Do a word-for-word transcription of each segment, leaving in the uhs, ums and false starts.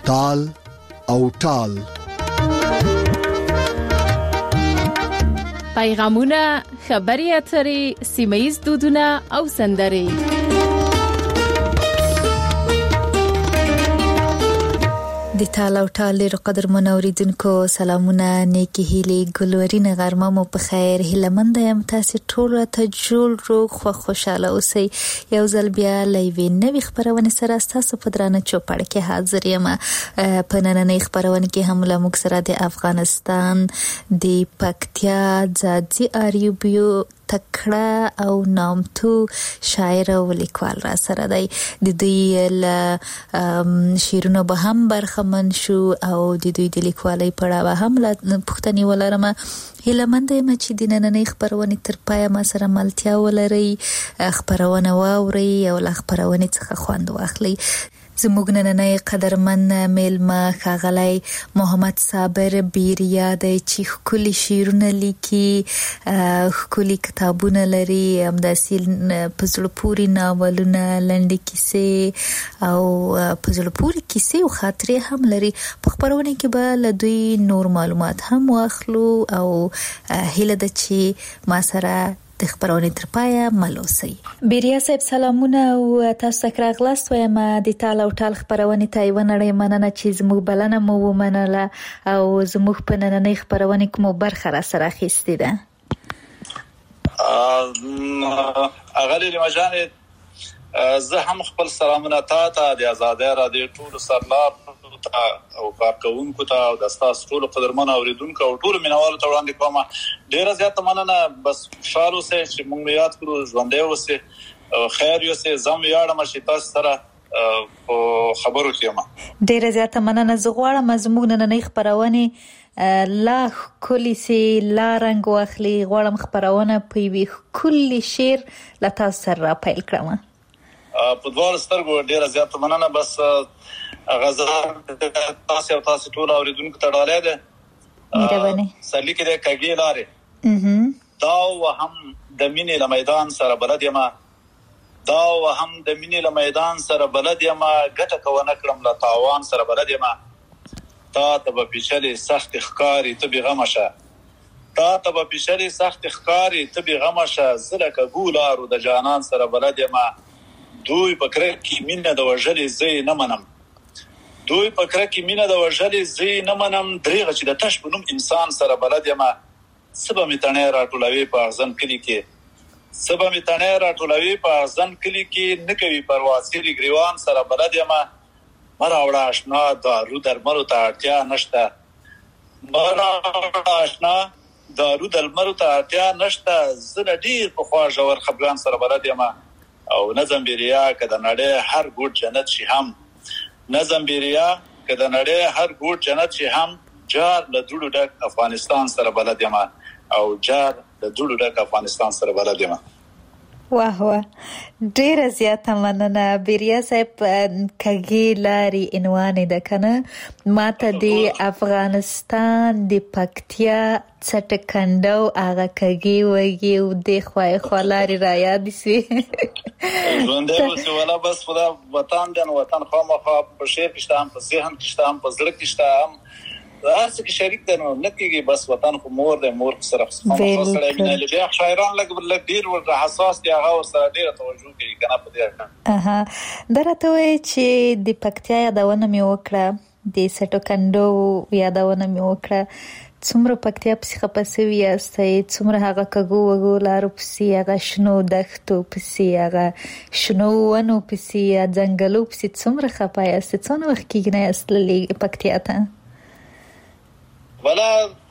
تال او ټال. پیغامونه، خبري اترې، سیمه‌ییز دودونه او سندرې. د تال او ټال ډېر قدرمن اوریدونکو سلامونه، نیکی هیلې، ګلورین غرمه مو په خیر. هیلمند یم تاسو ټول ته جوړ روغ خو خوشاله اوسئ. یو ځل بیا لایوي نوې خبرونه سره تاسو په درانه چوپړ کې حاضر یم. په نننۍ خبرونه کې هم له موږ سره د افغانستان د پکتیا ځاځي اریوبیو تکړه او نامتو شاعر او لیکوال را سره دی. د دوی له شعرونو به هم برخمن شو او د دوی د لیکوالۍ په اړه هم پوښتنې ولرم. هیلمند یم چې د نننۍ خبرونه تر پایه ما سره ملتیا ولري، خبرونه واوري او له خبرونه څخه خوند واخلي. زموږ نننۍ قدرمن میلمه ښاغلی محمد صابر بیریا دی چې ښکلي شعرونه لیکي، ښکلي کتابونه لري، همداسې په زړه پورې ناولونه، لنډې کیسې او په زړه پورې کیسې او خاطرې هم لري. په خبرونه کې به له دوی نور معلومات هم واخلو او هیله ده چې ما سره د خبرونه تر پایه ملوسي. بیریا صاحب سلامونه او تاسو ته راغلاست. وایم د تال او ټال خبرونه ته یو نړۍ مننه چې زموږ بلنه مو ومنله او زموږ په نننۍ خبرونه کې مو برخه را سره اخیستې ده. اغلی لمجانه زه هم خپل سلامونه ته د آزادۍ رادیو ټول سرلار او کارکونکو ته او د تاسو ټول قدرمن اوریدونکو او ټول مینوالو ته وړاندې کوم. ډیره زیاته مننه. بس خوشاله اوسئ چې موږ یاد کړو، ژوندۍ اوسئ، خیر اوسئ. زم یاړم چې تاسو سره په خبرو کې یم. ډیره زیاته مننه. زه غواړم زموږ نننۍ خبرونه لا کلی سي لا رنگ واخلي. غواړم خبرونه په وی کلی شعر لا تاسو سره پیل کړم. په دوه سترګو ډیره زیاته مننه. بس غزار تاسو او تاسو ټول اوریدونکو ته ډالې ده. مهرباني. سړی کې د کګی لارې دا وهم د مینې له میدان سره بلد یم، دا وهم د مینې له میدان سره بلد یم، ګټه کوونه کړم له تاوان سره بلد یم. تا ته به پیچلې سخت ښکاری ته به غم شه، تا ته به پیچلې سخت ښکاری ته به غم شه. زله کګولارو د جانان سره بلد یم. دوی په کړه کې مینه د وژلې زې نه منم، دوی په کړه کې مینه د وژلې زې نه منم. دریغه چې د تش په نوم انسان سره بلد یم. سبا می تنه راټولوي په اغزن کلی کې، سبا می تنه راټولوي په اغزن کلی کې. نکوي پرواسيري ګریوان سره بلد یم. مراوړه آشنا دارو درملو ته اړتیا نشته، مراوړه آشنا دارو درملو ته اړتیا نشته. زه ډیر په خوا ژور خپګان سره بلد یم. او نظم بیریا کده نړۍ هر ګوټ جنت شي هم، نظم بیریا کده نړۍ هر ګوټ جنت شي هم. جار له دوړو ډک افغانستان سره بلد یم، او جار له دوړو ډک افغانستان سره بلد یم. واه واه ډیره زیاته مننه بیریا صاحب. کګی لاري عنوان ده کنه. ماته د افغانستان د پکتیا څټکندو هغه کګی وږي او د خوای خلاري را یاد شي. ژوندې اوسه ولا بس خدا وطن دن وطن خامخا په شعر کې شته، هم په ذهن کې شته، هم په زړه کې شته، هم هر څه کې شریک دي. نو نکېږي بس وطن خو مور دی، مور سره خامخا سره مینه. بیا شاعران لګ لګ ډیر ور حساس دي، هغه سره ډیر توجه کوي کنه په دې. اها درته وای چې د پکتیا یادونه مې وکړه، د سټکندو یادونه مې وکړه. څومره پکتیا پسې خپسوي یاستئ، څومره هغه کګو وګو لارو پسې، هغه شنو دښتو پسې، هغه شنو ونو پسې، ځنګلو پسې څومره خپه یاستئ. څونه وخت کېږي نه یاستلې پکتیا ته؟ ولا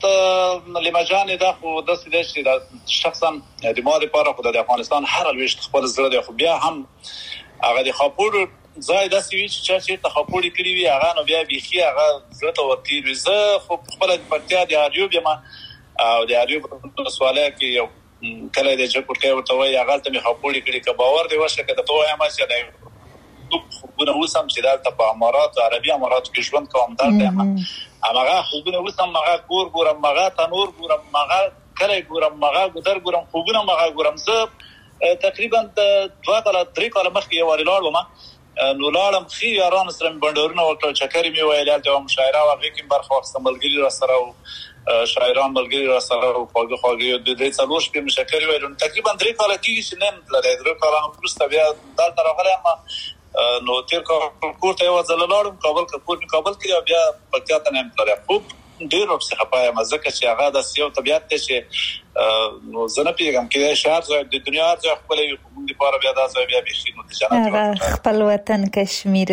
لمجانې دا خو داسې دی چې شخصا د ما لپاره خو د افغانستان هر لویشت خپل زړه دی. خو بیا هم هغه د خاپور ځای داسې وي چې چې ته خاپوړې کړي وي، هغه نو بیا بیخي هغه زړه ته ورتېر وي. زه خو خپله د پکتیا د اریوب یم او د اریوب ولسوالۍ کې یو کلی دی جګپوټکی ورته وایي، هغلته مې خاپوړې کړي. که باور دې وشه که درته ووایم چې د خوبونه اوس هم چې دلته په اماراتو عربي اماراتو کې ژوند کوم دلته یم، هماغه خوبونه اوس هم هغه کور ګورم، هغه تنور ګورم، هغه کلی ګورم، هغه ګودر ګورم، خوبونه هم هغه ګورم. زه تقریبا دوه کاله درې کاله مخکې یو وارې لاړ وم نو لاړم خي یارانو سره مې بندرونه وکړل چکرې مې ویل ته مشاعره واغې کې برخه واخیستم ملګري را سره او شاعران ملګري را سره او خواږه خواږه د دې څلور شپې مشکرې ویل تقریبا درې کال کېږي چې نن لري درې کال وروسته بیا دلته راغلم نو تیر کور ته یو ځل لاړم کابل کور کابل کې بیا پکې ته نه مطلب خوب ډیر په صحه مزه چې هغه د سیو طبيعت ته چې نو زنه پیغام کې شهر د دنیا ته خپل د پاره بیا د ځای بیا بشي نو د جنت خپل وطن کشمیر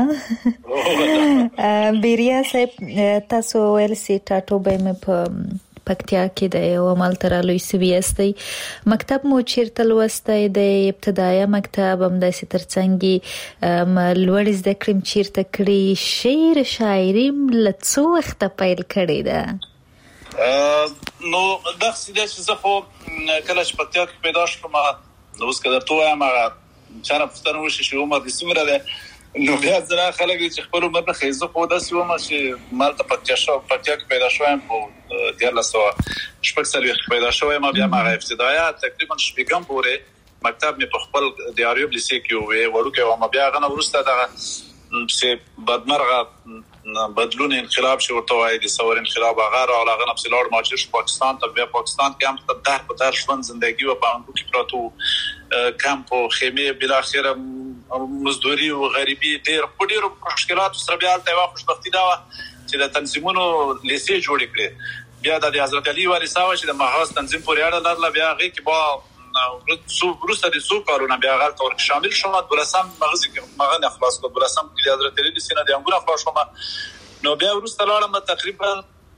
ده بیریا صاحب تاسو ول سي ټاټو به مې په پکتیا کې د یو عمل ترالوي سوي استي مکتب مو چیرته لوستای د ابتدایي مکتب هم د سترڅنګي لوړ زده کړم چیرته کړی شعر شاعري لڅو وخت پیل کړی ده نو د څه چې زه خو کله چې پکتیا کې پیدا شوم نو اوس کله ته وایم چې پښتون وشي چې عمر د سیمره ده نو بیا ځره خلک چې خپل عمر نه خېزه خو د سیمه چې مالته پکتیا شو پکتیا کې پیدا شوم په دیالسو شپږ سال پیدا شوم بیا ما ابتدایي تقریبا شپږم پورې مکتب مې په خپل دیاریو بلیسي کې وې ورکه و ما بیا غنه ورسته دغه چې بدمرغه بدلون انقلاب شو ورته وایي د ثور انقلاب هغه او هغه نفس لوړ ماچش پاکستان ته بیا پاکستان کې هم ته در په در ژوند ژوندۍ و په انګو کې پروتو کمپ او خیمه بل اخره مزدوري او غریبي ډېر په ډېر مشکلات سره بیا ته وا خوشبختی دا چې د تنظیمونو لیسي جوړ کړي بیا د حضرت علي وارثا چې د محاذ تنظیم پورې اړه لرله بیا غي کې با سو روسه د سو کارونه بیا غلط تور شامل شوم بلسم مغز کې مغه خلاص کو بلسم کې حضرت علي د سینې د انګور خلاص شوم نو بیا روسه لاړم تقریبا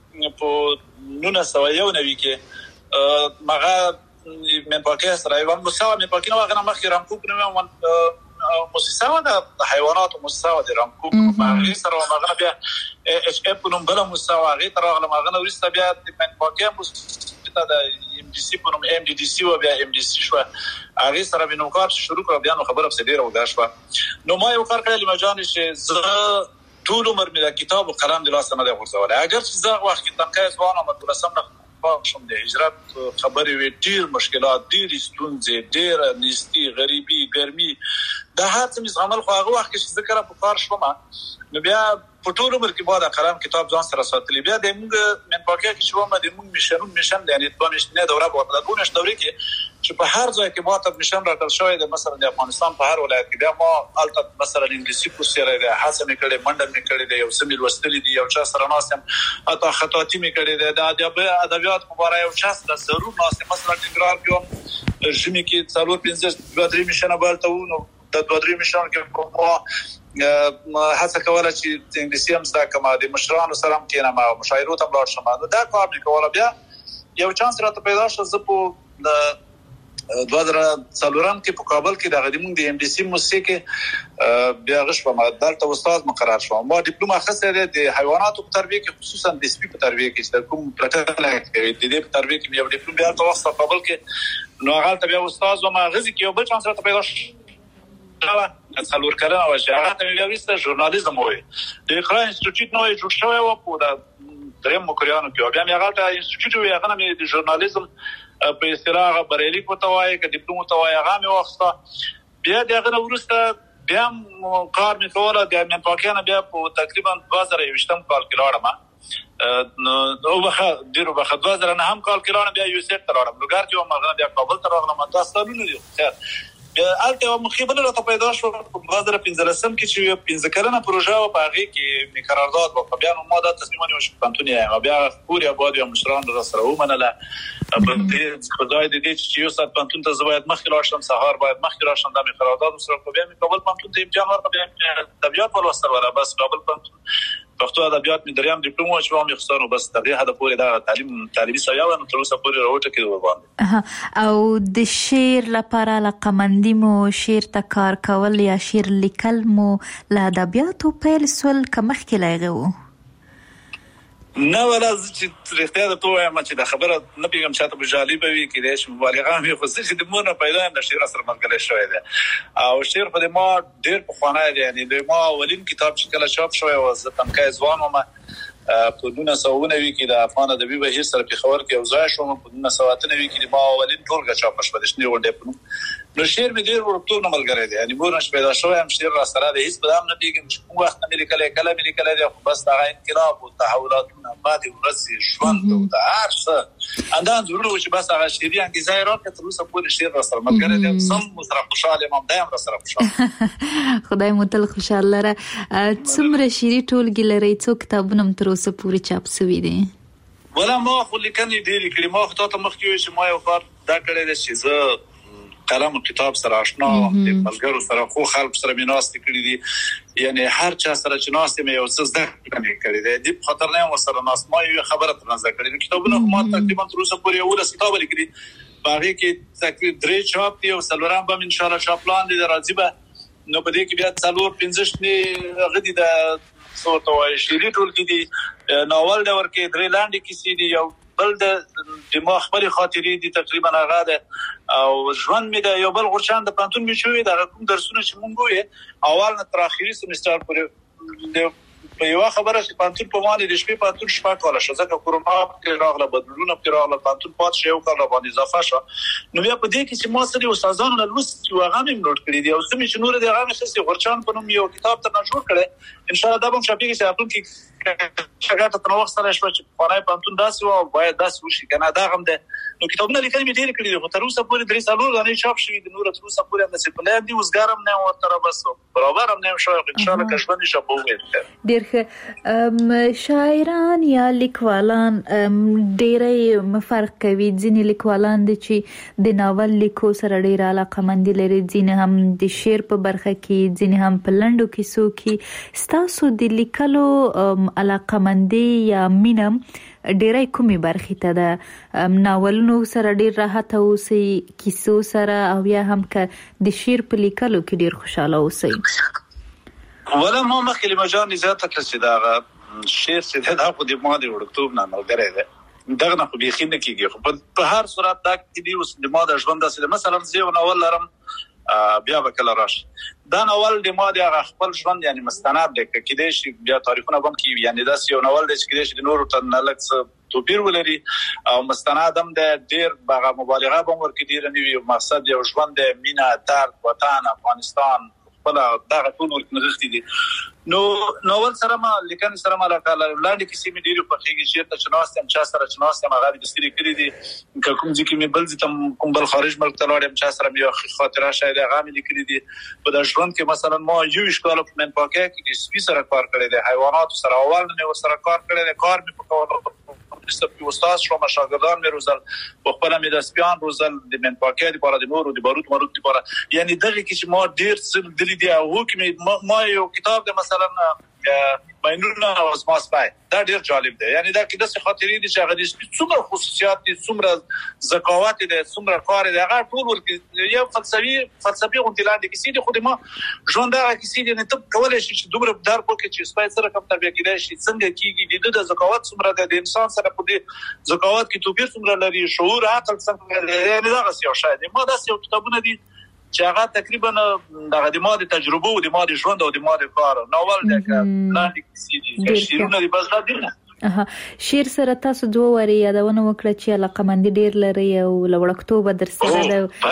په نونه سو یو نوي کې مغه من پاکه سره یو مساوي من پاکه نو غنه مخې رام کوک نو مؤسسه د حیوانات مؤسسه د رام کوک مغه سره مغه بیا اچ اف نوم بل مؤسسه غي تر غله مغه ورسته بیا من پاکه مؤسسه د ام دي سي په نوم ام دي سي او بیا ام دي سي شو هغه سره به نو کار شروع کړ بیا نو خبره په ډیره ودا شو نو ما یو کار کړل مجان چې زه ټول عمر مې د کتاب او قلم د لاسه نه دی غورځول اگر چې زه وخت کې تنقیز وانه مدرسه نه شوم د هجرت خبرې وی ډیر مشکلات ډیر ستونزې ډیر نيستي غریبي ګرمي د هر څه مې عمل خو هغه وخت چې ذکر په کار شوم نو بیا په ټول عمر کې بعد قلم کتاب ځان سره ساتلی بیا د موږ من پاکه کې شوم د موږ مشنون مشن د یعنی د نه دوره په د ګونش دورې کې چې په هر ځای کې ماته مشن راکړ شوی د مثلا د افغانستان په هر ولایت کې بیا ما البته مثلا انګلیسي کورسره ده حسن کړي منډل مې کړي ده یو سمې وستلې دي یو چا سره ناسم اته خطاطي مې کړي ده د ادب ادبیات مبارک یو چا سره ضرور ناسم مثلا ټینګرار کوم ژمي کې څلور پنځه دوه درې مشن بالته نو د دوه درې مشن کې کومه هڅه کوله چې انګلیسي هم زده کوم د مشرانو سره هم کېنم او مشاعرو ته لاړ شم دا کار مې کوله بیا یو چانس راته پیدا شو زه په د دوه زره څلورم کې په کابل کې د غدیمون د ام ډي سي موسیقي بیا غش په دلته استاد مقرر شوم ما ډیپلوما خاصه د حیواناتو په تربیه کې خصوصا د سپي په تربیه کې چې کوم پرټل کې د دې په تربیه کې یو ډیپلوم بیا په وخت په کابل کې نو هغه ته بیا استاد و ما غزي کې یو بل چانس راته پیدا شو دا څلور کړه او چې هغه ته بیا وسته ژورنالیزم وای د اقرا انسټیټیوټ نوې جوړ شوی و په د دریم مکریانو کې بیا هغه ته انسټیټیوټ وی هغه نه د ژورنالیزم په استراغه بریلی کو توای ک ډیپلوم توای هغه مې وخته بیا دغه ورسته بیا کار مې کوله د من پاکانه بیا په تقریبا دوه زره یوشتم کال کې لاړم نو نو واخه ډیرو واخه دوه زره نه هم کال کې لاړم بیا یو سیټ ته لاړم لوګار کې ما بیا کابل ته راغلم تاسو ته نه خیر الته مخیبل راته پیدا شو په دوه زره پنځلسم کې چې پنځه کلنه پروژه و په هغه کې می قرارداد و بیا نو ما د تصمیمونه وشو پانتونی بیا پوری آباد یا مشران را سره ومنله په دې خدای دې چې یو سات پانتون ته زوید مخکې راشم سهار باید مخکې راشم د می قرارداد سره بیا می کابل پانتون ته امتحان ورکړم بیا طبيعت ول وسره ولا بس کابل پانتون پښتو ادبیات می دریم ډیپلوم او شوم یو خسرو بس دغه هدا پوری دا تعلیم تعلیمي سویا نو تر اوسه پوری راوټه کې وباندې او د شعر لپاره لقمندی مو شعر ته کار کول یا شعر لیکل مو له ادبیاتو پیل سول کمخ کې لایغو نه ولا چې رښتیا ده ته وایم چې دا خبره نه پیغام چاته به جالب وي کې د مبالغه مې خو چې د مونږ پیدا نه شعر سره ملګری شوی دی او شعر په ما ډیر په خوانه دی یعنی د ما اولین کتاب چې کله چاپ شوی و زه تمکای ځوان وم په دونه سوونه وی کې د افغان ادبي بهیر سره په خبر کې اوځای شوم په دونه سواتنه وی کې ما اولین ټولګه چاپ شوه د شنو ونډه په نو شعر مې ډېر ورته نه ملګری دی یعنی مور نش پیدا شوی هم شعر را سره د هیڅ بدام نه دیږم چې کوم وخت مې لیکل کله مې لیکل دی خو بس هغه انقلاب او تحولاتونه بعد ورځ ژوند او د هر څه اندان ضروري چې بس هغه شعري انګیزه راکړه تر اوسه پورې شعر را سره ملګری دی سم سره خوشاله یم دایم را سره خوشاله خدای مو تل خوشاله لره. څومره شعري ټولګي لري څو کتابونه تر اوسه پورې چاپ شوي دي؟ ولا ما خو لیکنې ډېرې کړې ما خو ته مخکې وایي چې ما یو کار دا کړی دی چې زه قلم او کتاب سره آشنا وم د ملګرو سره خو خلک سره مې ناستې کړي دي یعنی هر چا سره چې ناستې مې یو څه زده کړې کړي دي دې په خاطر نه یم ورسره ناست ما یو خبره ترې زده کړې دي کتابونه خو ما تقریبا تر اوسه پورې یولس کتابه لیکلي په هغې کې تقریبا درې چاپ دي او څلورم به م انشاءالله چاپ لاندې د راځي به نو په دې کې بیا څلور پنځه شنې هغه دي د څه ورته وایي شعري ټولګي دي ناول ډول کې درې لاندې کیسې دي یو بل د ما خپل خاطرې دي تقریبا هغه ده او ژوند مې د یو بل غورچان د پانتون مې شوې د کوم درسونه چې مونږ وې اول نه تر اخري سمستر پورې په یو خبره چې پانتون په باندې د شپې پانتون شپه کاله شو ځکه کورونا کې راغله بدلونه کې راغله پانتون پات شو یو کال باندې اضافه شو نو بیا په دې کې چې ما سره استادانو له لوست چې هغه مې نوٹ کړی دی او سمې چې نور د هغه څه غورچان په نوم یو کتاب تر نه جوړ کړي ان شاء الله دا به شپږ کې خپل کې شګه ته وخت سره شو چې پاره پانتون داسې او باید داسې وشي کنه دا هم ده نو کتابونه لیکل مې ډېر کړی دي خو تر اوسه پورې درې سالو غوښنه چاپ شوی د نور تر اوسه پورې د سپلان دی وزګارم نه ورته بس برابر هم نه شو ان شاء الله کښبندي شپو ډېر ښه. شاعران یا لیکوالان ډېرې فرق کوي ځینې لیکوالان دي چې د ناول لیکو سره ډېر علاقه مند لري ځینې هم د شعر په برخه کې ځینې هم په لنډو کیسو کې ستاسو د لیکلو علاقه مندي یا مینه ډېرای کومې برخې ته ده ناولونو سره ډېر راحت اوسئ کیسو سره او یا هم که د شعر په لیکلو کې ډېر خوشاله اوسئ؟ ولا ما مخکې مجال زیاته کړ چې دا شعر چې دا خو د ما د وړکتوب نه ملګری دی دغه نه خو بیخي نه کېږي خو په هر صورت دا کې دی اوس د ما د ژوند داسې مثلا زه یو ناول لرم بیا به کله راشي دا ناول د ما د خپل ژوند یعنی مستند دی کېدای شي بیا تاریخونه هم کې یعنی داسې یو ناول دی چې کېدای شي د نورو ته نه لږ څه توپیر ولري او مستند هم دی ډېر هغه مبالغه به هم ورکې ډېره نه وي مقصد یو ژوند دی مینه درد وطن افغانستان خپل دغه ټول ورنغښتي دي نو ناول سره ما لیکن سره ما لاندې کیسې مې ډېر خوښیږي چې ته چناستم چا سره چناستم هغه د ستري کړی دي کوم ځکه مې بل ځم کوم بل خارج ملک ته لاړم چا سره مې خاطره شاید هغه مې لیکلي دي په د ژوند کې مثلا ما یو ښکار په من پاکه کې د سپي سره کار کړی دی حیوانات سره اول نه سره کار کړی دی کار مې په کول په استاد شو شاګردان مې روزل په خپل مې د سپیان روزل د من پاکه د پاره د مور او د بارود مرود د پاره یعنی دغه کې چې ما ډیر څه دلی دی او کې ما یو کتاب د مثلا ماینونه او اسما سپای دا ډیر جالب دی یعنی دا کې د څه خاطرې دي چې هغه د څومره خصوصیات دي څومره ذکاوت دي څومره کار دي هغه ټول ورته یو فلسفي فلسفي غونډلاندې کې سي دي خو د ما ژوند هغه کې سي دي نه ته کولای شي چې دومره در پکې چې سپای سره کوم تربیه کېدای شي څنګه کېږي د ذکاوت څومره د انسان سره په دې ذکاوت کې توپیر څومره لري شعور عقل څنګه یعنی دا څه یو شاید ما دا څه کتابونه دي چې هغه تقریبا د د ما د تجربه او د ما د ژوند او د ما د کار ناول د لاندې کیسې دي شیرونه دي بس دا دي اها شعر سره تاسو دوه وری یادونه وکړه چې علاقه مند ډیر لري او لوړکتوب در سره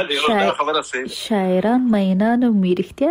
د شاعران مینان او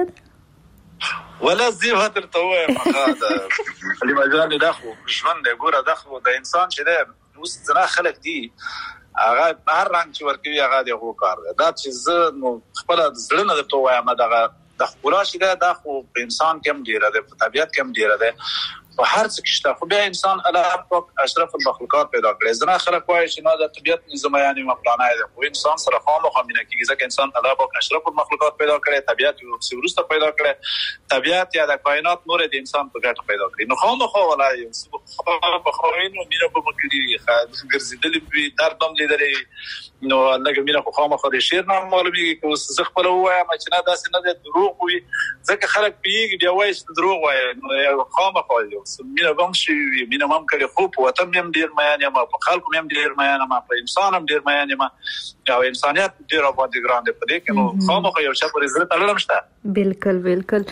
میرختیا ولا زی هتر ته وای مخاده کلمه ځان د خو ژوند د ګوره د خو د انسان چې د اوس ځنا خلک دي هغه هر رنګ چې ورکوي هغه د هو کار دا چې زه نو خپل ځړنه د تو وایم دغه د خورا شي دا خو په انسان کې هم ډیره ده په طبيعت کې هم ډیره ده په هر څه کې شته خو بیا انسان الله پاک اشرف المخلوقات پیدا کړی ځنه خلک وایي چې نه د طبيعت نظام یعنی مقلانه ده خو انسان سره خامخا مینه کیږي ځکه انسان الله پاک اشرف المخلوقات پیدا کړی طبيعت یو څورسته پیدا کړی طبيعت یا د کائنات نور د انسان په ګټه پیدا کړی نو خامخا ولای خو په خوینو مینه په مکړي ګرځیدلې به درد هم لیدلې نو لکه مینه خو خامخا د شعر نه معلومیږي چې زه خپل وایم چې نه داسې نه ده دروغ وي ځکه خلک پیږي بیا وایي چې دروغ وایي نو خامخا مینه هم شي مینه هم کړي خو په وطن هم ډیر میان یم په خلکو هم ډیر میان یم په انسان هم ډیر میان یم او انسانيت ډیر باندې ګران دی په دې کې نو خامخا یو څه پرې زړه تړلم شته بالکل بالکل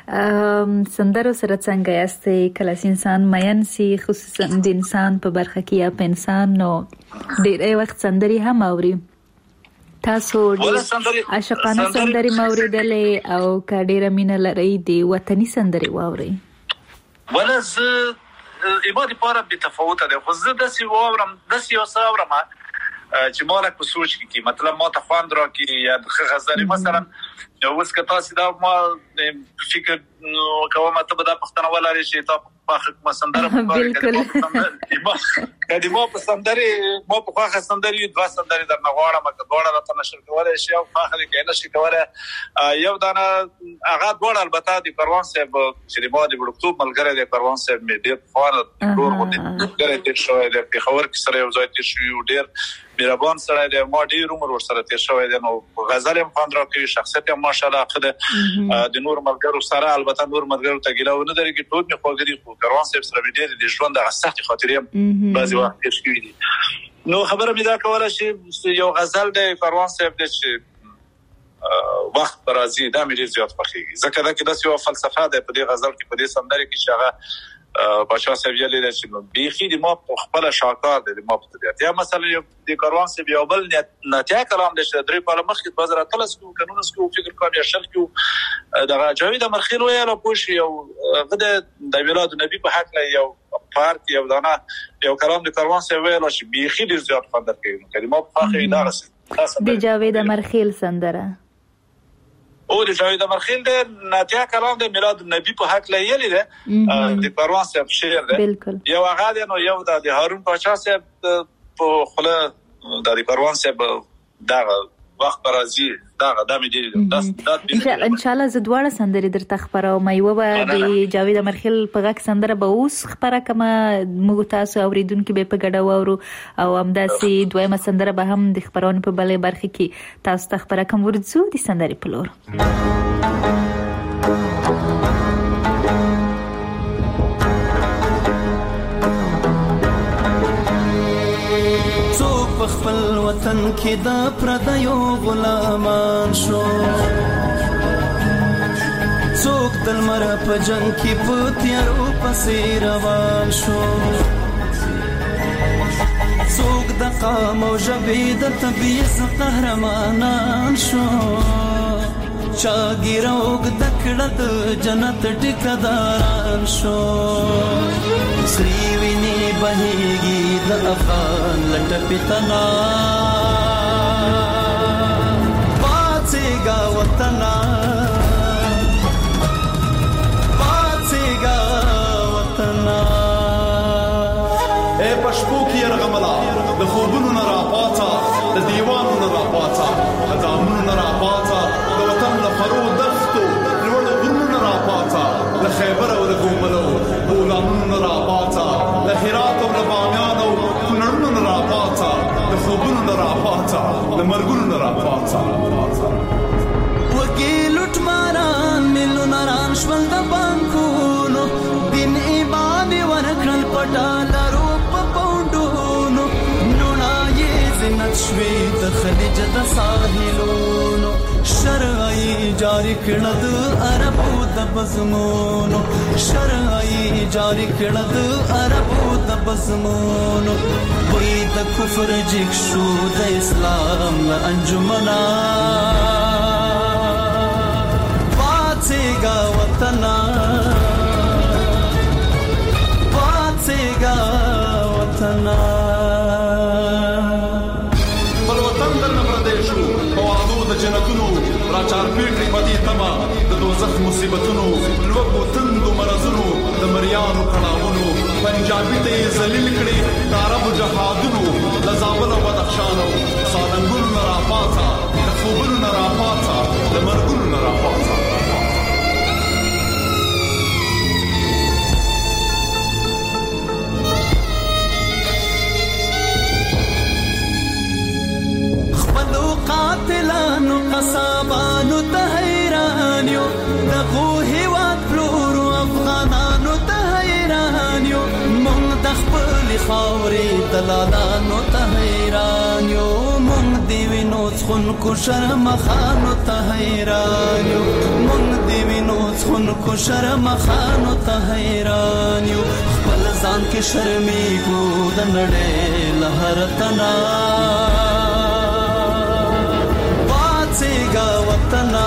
سندرو سره څنګه یاستئ کله انسان میان سي خصوصا د انسان په برخه کې یا په انسان نو ډیر وخت سندري هم اوري تاسو عاشقانه سندري موریدلې او کډیره مینه لري د وطني سندري واوري؟ ولا ز ایبادي پاره به تفاوت ده، خو زه د سی واورم د سی وساورم چې مالک په سوچ کې کی مطلب ما ته خواند را کی یا غزل مثلا اوس که تاسو دا ما فکر کوم ته به د پښتنه ولري شي ته په حکم سندره بالکل کدی ما په سندري ما په خاصه سندري دوا سندري در نغواړه مکه دوړه راته نشر کولای شي او فاخر کې نشي کولای یو دانه هغه دوړه البته د پروان صاحب چې ما د وړکتوب ملګری د پروان صاحب مې ډېر فعال ډور ودی ګره تیر شوی د پیښور کې سره یو ځای تیر شوی ډېر میرابان سره د ما ډېر عمر ور سره تیر شوی دی نو غزل هم خوند راکوي شخصیت هم ماشاءالله خده د نور ملګرو سره البته نور ملګرو ته ګیله ونه لري کې ټول می خوګري خو پروان صاحب سره ډېر د ژوند د سختي خاطرې بعضی وخت تیر شوی دي نو خبره مې دا کوله چې یو غزل د پروان صاحب د چې وخت پر راځي دا مې ډېر زیات خوښیږي ځکه دا کې د یو فلسفه ده په دې غزل کې په دې سندره کې چې هغه بادشاہ صاحب یې لري چې بيخي د ما په خپل شاکار د ما په طبيعت یا مثلا د کاروان صاحب یو بل نتیا کلام د درې په مخ کې بازار تلس کو قانون اسکو فکر کوم یا شل کو د جاوید امرخیل ویاله پوش یو غده د میلاد نبی په حق یو پارک یو دانه یو کلام د کاروان صاحب ویاله چې بيخي د زیات فندر کوي کلمه په خې اداره د جاوید امرخیل سندره او د جاوید امرخیل د ناتیا کلام د میلاد النبی په حق لایلی ده د پروان صاحب شعر ده یو هغه نو یو د هارون پاچا صاحب په خله د پروان صاحب دغه وخت راځي دغه د مې دي ان شاء الله زدواړه سندري درته خبرو مې و د جاوید امرخیل په غږ سندره به اوس خبره کما موږ تاسو اوریدونکو به په ګډه وورو او همداسي دویمه سندره به هم د خبرونو په بلې برخه کې تاسو ته خبره کوم ورځو د سندري په لور خپل وطن کې دا پردیو غلامان شو څوک د لمر په جنگ کې په تیارو پسې روان شو څوک د قام او ژبې د طبیعت قهرمانان شو چا ګیروګ د کړه د جنت ټیکداران شو سری ویني بهيږي د افغان لټ پتنا پاتېګا وطنا پاتېګا وطنا اے پښپو کې رغملا د خوبونو نه را پاتا د دیوانو نه را پاتا د دامونو نه را پاتا د وطن له فرو دفتو لوړ غرونو نه را پاتا د خیبر او د ګوملو بولانو نه را پاتا د هرات او د بامیان او کونړونو نه را پاتا د خوبونو نه را پاتا د مرګونو نه را پاتا وګیلټ ماران ملو ناران شول د بانکونو دین ایمان ورکړل پټالرو په پوندونو نونای زینت شوي د خلیج د ساحلونو شرعي جاری کړه د عربو د بزمونو شرعي جاری کړه د عربو د بزمونو وې د کفر جګ شو د اسلام له انجمنا پاتېګا وطنا پاتېګا وطنا بل وطن د پردیشو په د جنتونو راچار پیټری پدې تما د دوزخ مصیبتونو لوګو تندو مرزونو د مریانو کړهونو پنجابي ته ذلیل کړي د عرب جهادونو د زابل او بدخشانو سالنګونو نه را پاتا د خوبونو نه را پاتا د مرګونو نه را پاتا قاتلانو قصابانو ته حیران یو دغه هیواد پلورو افغانانو ته حیران یو مونږ د خپل خاورې دلالانو ته حیران یو مونږ دی وینو څخونکو شرمخانو ته حیران یو مونږ دی وینو څخونکو شرمخانو ته حیران یو خپل ځان کې شرمېږو د نړۍ له هر تنا وطنا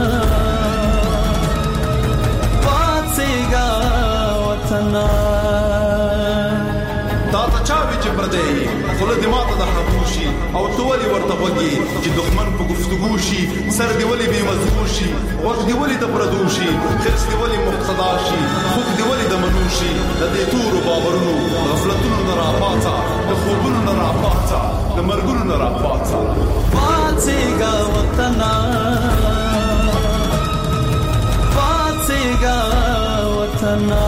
پاتېږه وطنا دا ته چا وی چې پردې خوله دې ماته د خاموشي او تو ولي ورته وږي چې دښمن په گفتگو شي سر دې ولي بې مزغو شي وخت دې ولي د پردو شي خرڅ دې ولي مقتدا شي خوب دې ولي د منو شي د دې تورو باورونو غفلتونو نه راپاڅه د خوبونو نه راپاڅه د مرګونو نه راپاڅه پاتېږه وطنا پاتېږه وطنا.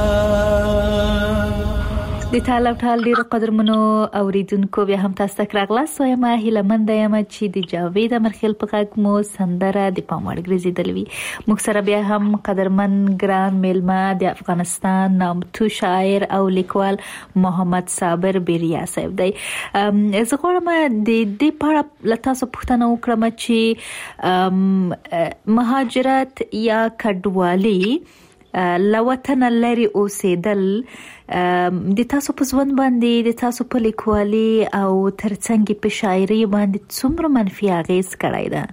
د تعالی تعالی ډیر قدرمنو اوریدونکو بیا هم تاسو ته راغلاست وایم هیله مند یم چې د جاوید امرخیل په غږ مو سندره د پاموړ ګرځیدلوي. موږ سره بیا هم قدرمن ګران میلمه د افغانستان نامتو شاعر او لیکوال محمد صابر بیریا صاحب دی. زه غواړم د دې په اړه له تاسو پوښتنه وکړم چې مهاجرت یا کډوالي له وطن لري اوسېدل د تاسو په ژوند باندې د تاسو په لیکوالي او ترڅنګ په شاعري باندې څومره منفي اغیز کړی ده؟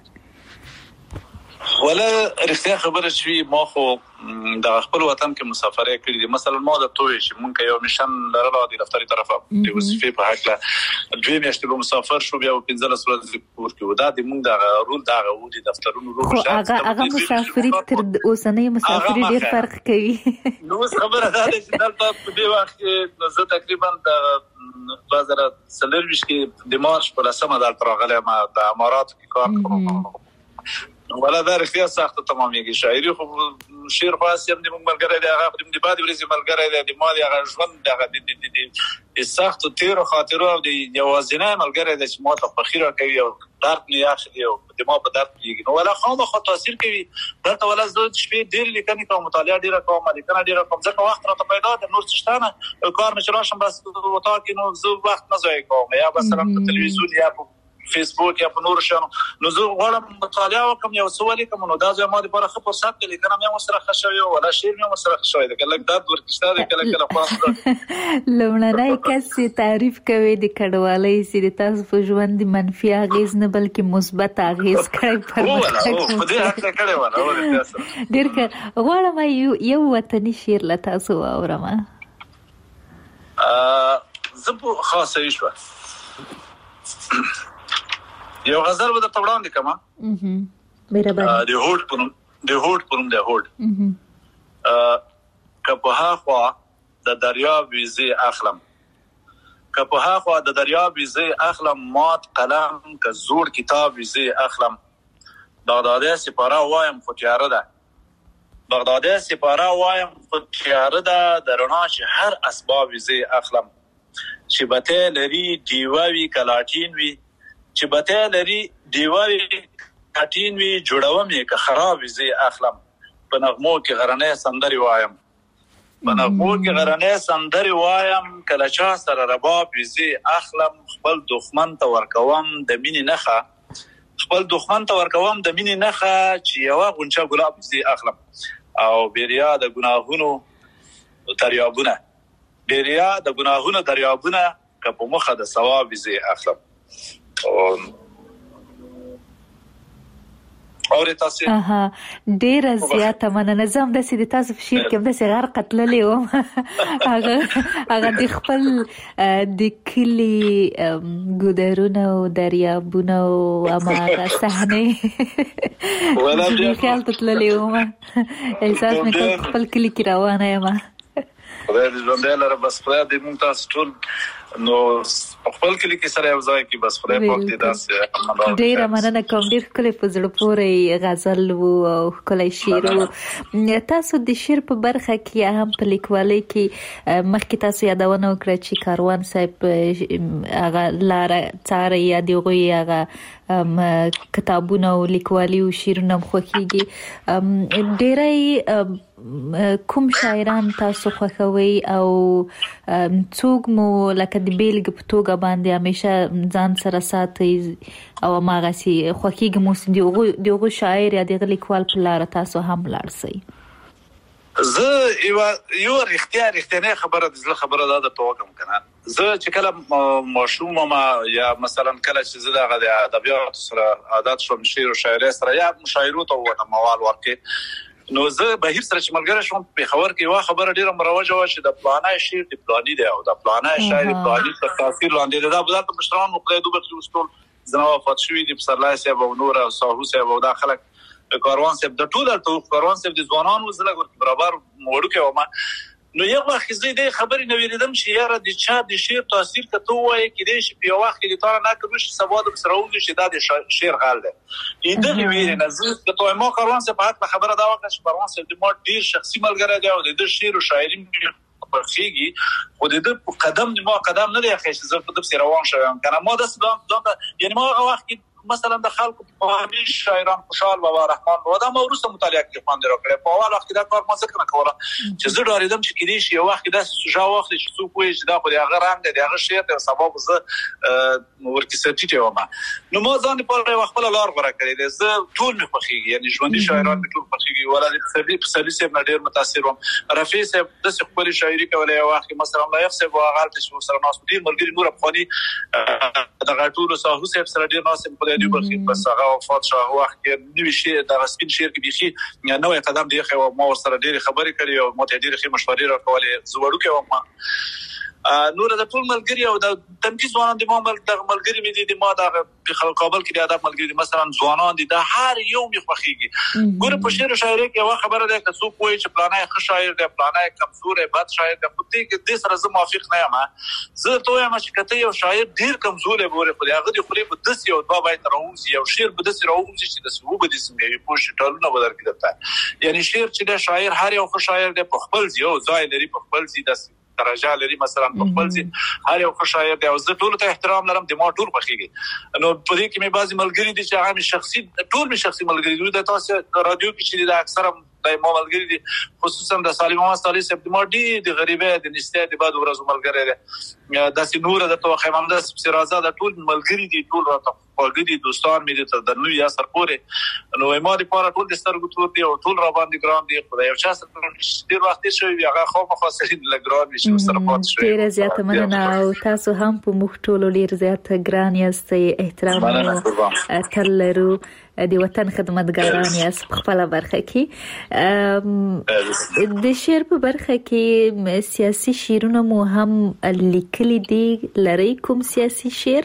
ولا رښتیا خبره شوي ما خو د خپل وطن کې مسافرې کړې دي. مثلا ما د توې چې مونږ یو میشن لرلو د دفتري طرفه د وظیفې په حق له دوی میاشتې به مسافر شو بیا پنځه لس ورځې کور کې و دا د مونږ د رول د غو د دفترونو رول خو هغه هغه مسافرې تر اوسنۍ مسافرې ډېر فرق کوي. نو خبره ده چې دلته په دې وخت کې زه تقریبا د دوه زره څلرویشت کې د مارچ په لسمه دلته راغلی ما د اماراتو کې کار کوم ولا دا رښتیا سخت تمامېږي. شاعري خو شعر خاص هم د موږ ملګری دی هغه د بعد ورځې ملګری دی د ما د هغه ژوند دغه د سخت تیرو خاطرو او د یوازینی ملګری دی چې ما ته فخر کوي او درد نه اخلي او د ما په درد کېږي. نو ولا خامخا تاثیر کوي دلته ولا زه شپې ډېر لیکنې کوم مطالعه ډېره کوم لیکنه ډېره کوم ځکه وخت راته پیدا ده نور څه شته نه کار مې چې راشم بس وتا کې نو زه وخت نه ضایع کوم یا مثلا په تلویزیون یا په فیسبوک یا په نور شانو نو زه غواړم مطالعه وکم یو څه ولیکم نو دا زما لپاره ښه فرصت دی لیکنه مې مسره خښوي ولا شعر مې مسره خښوي دا کله درد ورکشته دی کله کله خلاص لومړی کس تعریف کوي د کډوالۍ چې د تاسو په ژوند منفي اغیز نه بلکې مثبت اغیز کوي پر په دې حق کړي ولا ډیر غواړم یو وطني شعر له تاسو واورم. زه په خاصه شو یو غزل و د توړاندې کما مهرباني د هوډ پونم د هوډ پونم د هوډ کپه خوا د دریا ویزه اخلم کپه خوا د دریا ویزه اخلم مات قلم ک زوړ کتاب ویزه اخلم بغدادي سپاره وایم خو تیار ده بغدادي سپاره وایم خو تیار ده درنا چې هر اسباب ویزه اخلم چې بته لري دیووي کلاټین وی چې بته لري دیووي کټین وی جوړوم یې که خراب وي اخلم په نغمو کې غرنې سندري وایم په نغمو کې غرنې سندري وایم کله چا سره رباب وي اخلم خپل دښمن ته ورکوم د مینې نخه خپل دښمن ته ورکوم د مینې نخه چې یو غونچه ګلاب وي اخلم او بیریا د ګناهونو دریابونه بیریا د ګناهونو دریابونه که په مخه د ثواب وي اخلم اوري تاسو اها ډیر زیاته مننه زم د سې تاسو په شیر کې د سې غر قتللې و هغه هغه د خپل د کلی ګودرونه او دریابونه او اماغه صحنه ولا دې خیال تللې و احساس مې خپل کلی کې روانه یم خدای دې ژوند لره بس خدای دې مونږ تاسو ټول نو خپل کلی کې سره یوځای کې بس خدای پاک دې داسې ډېر مننه کوم ډېر کلی په زړه پورې غزل او کلی شعر تاسو د شعر په برخه کې هم په لیکوالۍ کې مخکې تاسو یادونه وکړه چې کاروان صاحب هغه لاره څاره یا دیغه هغه کتابونه او لیکوالي او شعرونه خوښيږي ډېرای کوم شاعران تاسو خوښوي او څوک مو لکه د بیلګ په توګه باندې همیشه ځان سره ساتي او ماغه سي خوښيږي مو دغه دغه شاعر یا دغه لیکوال په لار تاسو هم لارسي زه یو یو رښتیا رښتینه خبره د زړه خبره ده په وکم کنه زه چې کله ماشوم ما یا مثلا کله چې زه دغه د ادبیات سره عادت شوم شعر او شاعري سره یا مشاعرو ته وته موال ورکې نو زه بهیر سره چې ملګری شوم په خبر کې وا خبره ډیره مروجه و چې د پلانای شعر د پلاني دی او د پلانای شاعر پلاني په تاثیر لاندې دا بذات مشران مقیدو به ټول زناو فاتشوی د پسرلای سه او نور او ساهو سه او دا خلک کاروان سه د ټول ټول کاروان سه د ځوانانو زله برابر موړو کې و ما نو یو وخت زه دې خبرې نو ویریدم چې یاره د چا د شعر تاثیر کته وایي کې دې په وخت کې د تار نه کړو چې سبا د سرونو چې د شعر غال ده دې ویری نه زه د توه ما کاروان سه په خبره دا وکړه چې کاروان سه د ما ډیر شخصي ملګری دی او د شعر او شاعري برخیږي خو د قدم د ما قدم نه دی چې زه په دې روان شوم کنه ما د یعنی ما هغه وخت مثلا د خلکو په هیڅ شاعران خوشحال بابا رحمان بابا دا موروثه مطالعه کې خوند راکړي په اول وخت دا کار ما څنګه نه کوله چې زه ډاریدم چې کېدې شي یو وخت دا سوجا وخت چې څوک وایي چې دا خو هغه رنګ دی هغه شعر ته سبب زه ورکیسټی ومه نو ما ځان په وخت خپل لار غوړه کړې ده زه ټول مې خوښیږي یعنی ژوندۍ شاعران مې ټول خوښیږي ولا د سبي په سبي سره ډېر متاثر وم رفیع صاحب د خپل شاعري کولای یو وخت مثلا الله يحسب واغال چې سره ناس ډېر ملګری نور افغاني د غټولو ساهو صاحب سره ډېر ناس په دې برخه بس هغه وفات شو هغه وخت کې نوې شي د سپین شعر کې بيخي نوې قدم دی خو ما سره ډېر خبرې کړې او ماته ډېر ښه مشورې راکولې زوړو کې ومه نور د ټول ملګری او د تمکیز ځوانان د مال د ملګری مې دي ما د کابل کې د ادب ملګری مثلا ځوانان دي د هر یو می خوخيږي ګوره په شعر او شاعري کې وا خبره ده که څوک وایي چې پلانای ښه شاعر دی پلانای کمزور دی بد شاعر دی په دې کې د سره زه موافق نه یم زه ته یم چې کته یو شاعر ډیر کمزور دی ګوره په هغه دی خو په دس یو دوا باید راوځي یو شعر په دس راوځي چې د سبب د سیمې په شټالونه بدل کېدته یعنی شعر چې د شاعر هر یو ښه شاعر دی په خپل ځای ځای لري په خپل ځای د درجه لري مثلا په خپل ځای هر یو شاعر دی او زه ټول ته احترام لرم د ما ټول خوښیږي نو په دې کې مې بعضی ملګری دي چې هغه شخصي ټول مې شخصي ملګری دي د تاسو رادیو کې چې د اکثره د ما ملګری دي خصوصا د سالم محمد صالح صاحب د ما دي د غریبه د نسته د بعد ورځو ملګری دي د سینور د توخه محمد سرازه د ټول ملګری دي ټول راته خوږدي دوستان مې دي تر نو یا سر پورې نو ما دي په ټول د سترګو تور دي او ټول را باندې ګرام دي خدای یو چا سره ډیر وخت شوی هغه خو مخاصرین لګرام شي سره پات شوی ډیر زیات مننه او تاسو هم په مختول ډیر زیات ګران یاست احترام او تل لرو د وطن خدمتګاران یاست په خپل برخه کې د شعر په برخه کې سیاسي شعرونه مو هم لیکلي دي لري کوم سیاسي شعر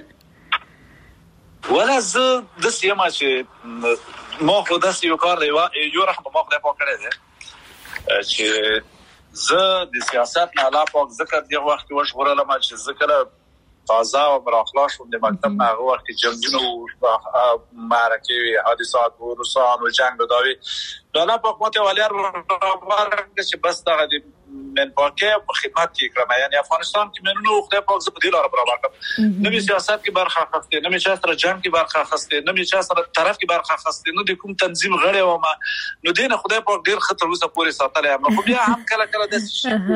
ولا زه د سیمه چې ما خو د یو کار دی یو رحم ما خو په کړی دی چې زه د سیاست نه لا پاک ذکر دی وخت وشغله ما چې ذکر تازه او براخلاص شوم د مکتب نه هغه وخت جنگونو معرکې حادثات او روسان او جنگ داوی دا نه په کومه ولیار ورته چې بس دا د من پاکه په خدمت کې کړم یعنی افغانستان کې منو خدای پاک زه په دې لاره برابر کړم نو سیاست کې برخه اخیسته نو چې سره جنگ کې برخه اخیسته نو چې سره طرف کې برخه اخیسته نو د کوم تنظیم غړی و ما نو دین خدای پاک ډیر خطر وسه پورې ساتلی ما خو بیا هم کله کله د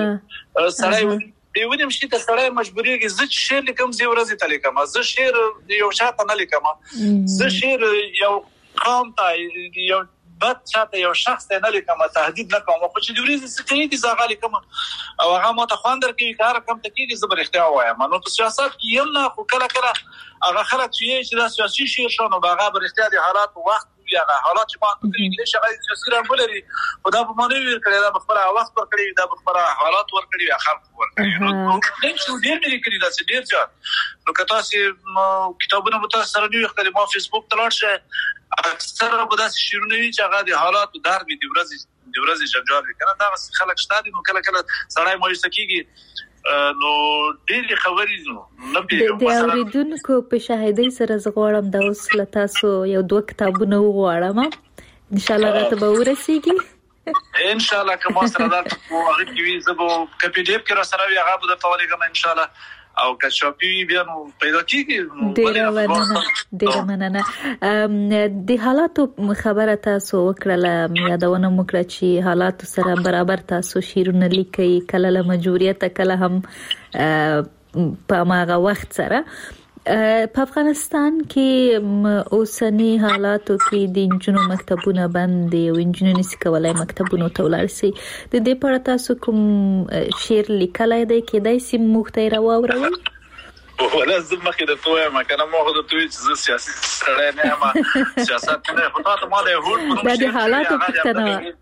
سړی دیونه مشي ته سړی مجبورېږي زه شعر لیکم زه ورځې ته لیکم زه شعر یو شاته نه لیکم زه شعر یو قوم ته یو بد چاته یو شخص ته نه لیکم تهدید نه کوم خو چې د ورځې څه کوي د زغالي کوم او هغه مو ته خواندر کوي کار کم ته کېږي زبر اختیار وایم نو په سیاست کې یم نه خو کله کله هغه خلک چې د سیاسي شعر شنو هغه بر اختیار د حالات وخت یا حالات چې ما د انګلیش هغه سیاسي رامبلري خدا په مونږ ویل کړی دا بخبره وخت پر کړی دا بخبره حالات ور کړی یا خلق ور کړی نو دې څو ډیر مې کړی دا چې ډیر ځا نو کته چې کتابونه متاسف سره نیو خپل ما فیسبوک تلاړ شه اکثره به دا شیرونه وی چې هغه د حالات در به د ورځې د ورځې جنجال کنه دا خلک شته نو کله کله سړی مو یستکیږي نو ډېری خبرې نو نه پیږم د اوریدونکو په شاهدۍ سره زغړم د اوس لتاسو یو دوه کتابونه وغواړم ان شاء الله راته به ورسیږي ان شاء الله کوم سره دا هغه کې وي زبو کپی ډیپ کې را سره وي هغه به تاسو لګم ان شاء الله او که شاپی بیا نو پیدا کیږي ډیر مننه ډیر مننه د حالاتو خبره تاسو وکړه یادونه وکړه چې حالات سره برابر تاسو شیرونه لیکي کله له مجبوریت کله هم په ماغه وخت سره په افغانستان کې اوسنی حالاتو کې د انجونو مکتبونه بند دي او انجونو نشي کولای مکتبونو ته ولاړ شي. د دې په اړه تاسو کوم شعر لیکلای دی کېدای شي موږ ته راوړئ؟ ولا زم مخې د توه ما کنه مو د توه چې سیاسي سره نه ما سیاست نه خو تاسو ما له هوټ د حالاتو پښتنه